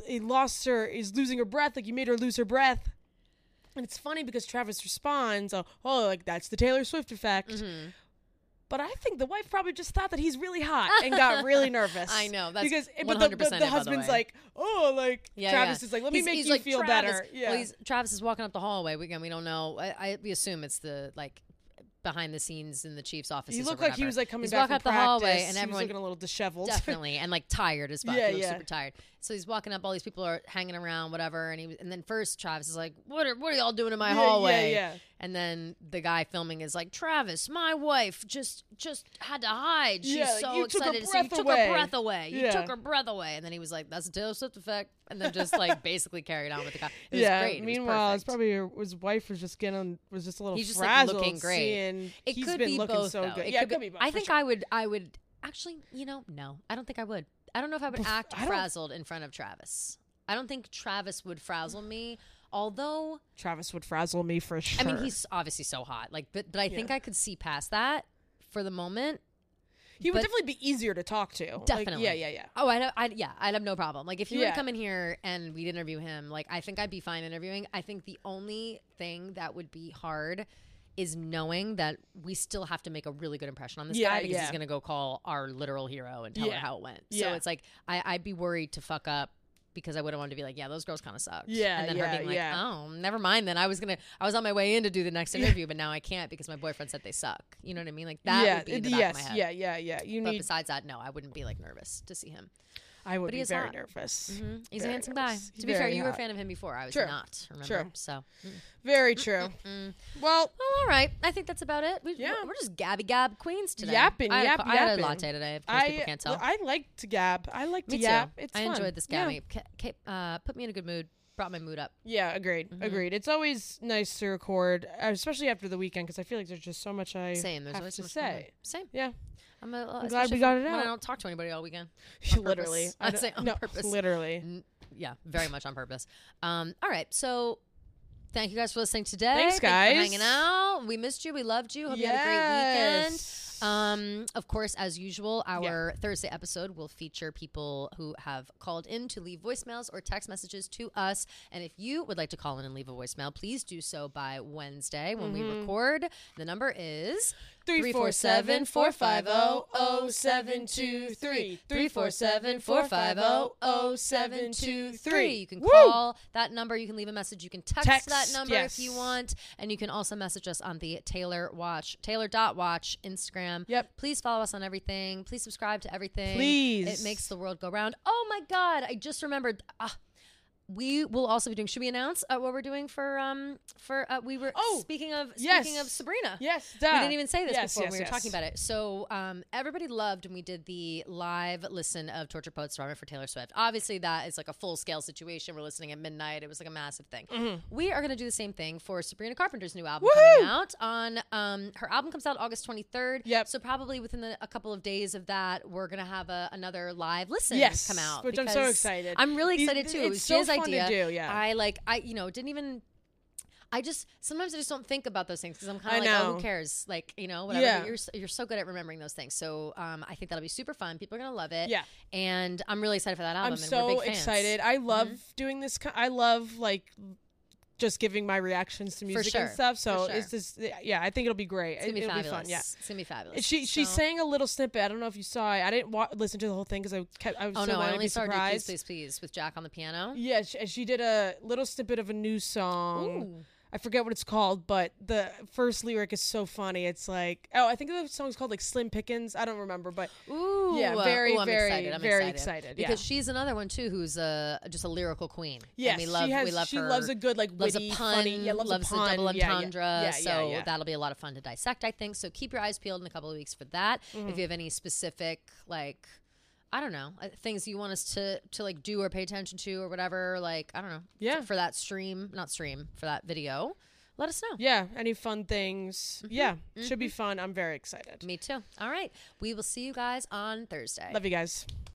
A: losing her breath, like you made her lose her breath." And it's funny because Travis responds, "Oh, like that's the Taylor Swift effect." Mm-hmm. But I think the wife probably just thought that he's really hot and got really nervous.
B: I know. That's
A: because
B: 100%
A: the husband's like, "Oh, like Travis is like, let me make you feel
B: Travis,
A: better." Yeah.
B: Well, Travis is walking up the hallway. We don't know. We assume it's the like behind the scenes in the Chiefs' offices.
A: He looked like he was like coming
B: he's
A: back from
B: walking up
A: practice.
B: the hallway, and
A: he
B: everyone
A: was looking a little disheveled,
B: definitely, and like tired as fuck. He was super tired. So he's walking up. All these people are hanging around, whatever. And then first Travis is like, "What are y'all doing in my hallway?"
A: Yeah.
B: And then the guy filming is like, "Travis, my wife just had to hide. She's so excited. So you took her breath away. You took her breath away." And then he was like, "That's a Taylor Swift effect." And then just like basically carried on with the guy. It was great.
A: Meanwhile, it's probably his wife was just a little
B: He's just
A: frazzled.
B: Like, looking great.
A: It could be both,
B: so
A: good.
B: It could be both. I think I would actually. No, I don't think I would. I don't know if I would act frazzled in front of Travis. I don't think Travis would frazzle me. Although
A: Travis would frazzle me for sure.
B: I mean, he's obviously so hot. Like, but I think I could see past that for the moment.
A: He would definitely be easier to talk to.
B: Definitely.
A: Like, yeah.
B: Oh, I'd have no problem. Like, if you were to come in here and we'd interview him, like, I think I'd be fine interviewing. I think the only thing that would be hard is knowing that we still have to make a really good impression on this guy because he's going to go call our literal hero and tell her how it went. So it's like, I'd be worried to fuck up because I wouldn't want to be like, yeah, those girls kind of sucked.
A: Yeah.
B: And then her being like, oh, never mind then. I was on my way in to do the next interview, but now I can't because my boyfriend said they suck. You know what I mean? Like that would be in the back of my head.
A: Yeah.
B: But besides that, no, I wouldn't be like nervous to see him.
A: I would be very nervous.
B: Mm-hmm. He's a handsome guy. To be fair, you were a fan of him before. I was not. Remember?
A: True.
B: So,
A: very true. Well,
B: all right. I think that's about it. We're just gabby gab queens today.
A: Yapping.
B: I had a latte today. In case people can't tell.
A: I like to gab. I like to
B: Me
A: yap.
B: Too.
A: It's
B: I
A: fun.
B: enjoyed this gabbing. Put me in a good mood. Brought my mood up.
A: Yeah, agreed. It's always nice to record, especially after the weekend, because I feel like there's just so much I have to say.
B: Same.
A: Yeah.
B: I'm
A: glad we got it out.
B: When I don't talk to anybody all weekend.
A: Literally.
B: I'd say on purpose.
A: Literally.
B: Yeah, very much on purpose. All right. So thank you guys for listening today.
A: Thanks, guys.
B: Thank you for hanging out. We missed you. We loved you. Hope you had a great weekend. Of course, as usual, our Thursday episode will feature people who have called in to leave voicemails or text messages to us. And if you would like to call in and leave a voicemail, please do so by Wednesday when we record. The number is
A: 347-450-0723. 347-450-0723.
B: You can call that number. You can leave a message. You can text that number if you want. And you can also message us on the Taylor.watch Instagram.
A: Yep.
B: Please follow us on everything. Please subscribe to everything.
A: Please.
B: It makes the world go round. Oh my God. I just remembered. We will also be doing. Should we announce what we're doing for? We were speaking of Sabrina.
A: Yes,
B: we didn't even say this before we were talking about it.
A: it.
B: So everybody loved when we did the live listen of Torture Poets Department for Taylor Swift. Obviously, that is like a full scale situation. We're listening at midnight. It was like a massive thing. Mm-hmm. We are going to do the same thing for Sabrina Carpenter's new album coming out on. Her album comes out August 23rd.
A: Yep.
B: So probably within a couple of days of that, we're going to have another live listen come out.
A: Which I'm so excited.
B: I'm really excited too. It was
A: so
B: his
A: fun
B: idea.
A: To do, yeah.
B: Didn't even. Sometimes I just don't think about those things because I'm kind of like, oh, who cares? Like, whatever.
A: Yeah.
B: But you're so good at remembering those things. So I think that'll be super fun. People are going to love it.
A: Yeah.
B: And I'm really excited for that album.
A: I'm so excited. I love doing this. I love just giving my reactions to music and stuff. So it's just, I think it'll be great.
B: It's going to be fabulous.
A: Be fun. Yeah.
B: It's going to be fabulous.
A: She sang a little snippet. I don't know if you saw it. I didn't listen to the whole thing because I only
B: saw Please, Please with Jack on the piano.
A: Yeah. She did a little snippet of a new song.
B: Ooh.
A: I forget what it's called, but the first lyric is so funny. It's like, I think the song's called like Slim Pickens. I don't remember, but very excited.
B: Because she's another one too, who's just a lyrical queen.
A: Yes,
B: we love her.
A: She loves a good witty,
B: loves a pun,
A: funny, loves
B: a double entendre.
A: So
B: that'll be a lot of fun to dissect, I think. So keep your eyes peeled in a couple of weeks for that. Mm-hmm. If you have any specific I don't know, things you want us to do or pay attention to or whatever, I don't know.
A: Yeah.
B: For that for that video. let us know.
A: Yeah, any fun things. Yeah, should be fun. I'm very excited.
B: Me too. All right. We will see you guys on Thursday.
A: Love you guys.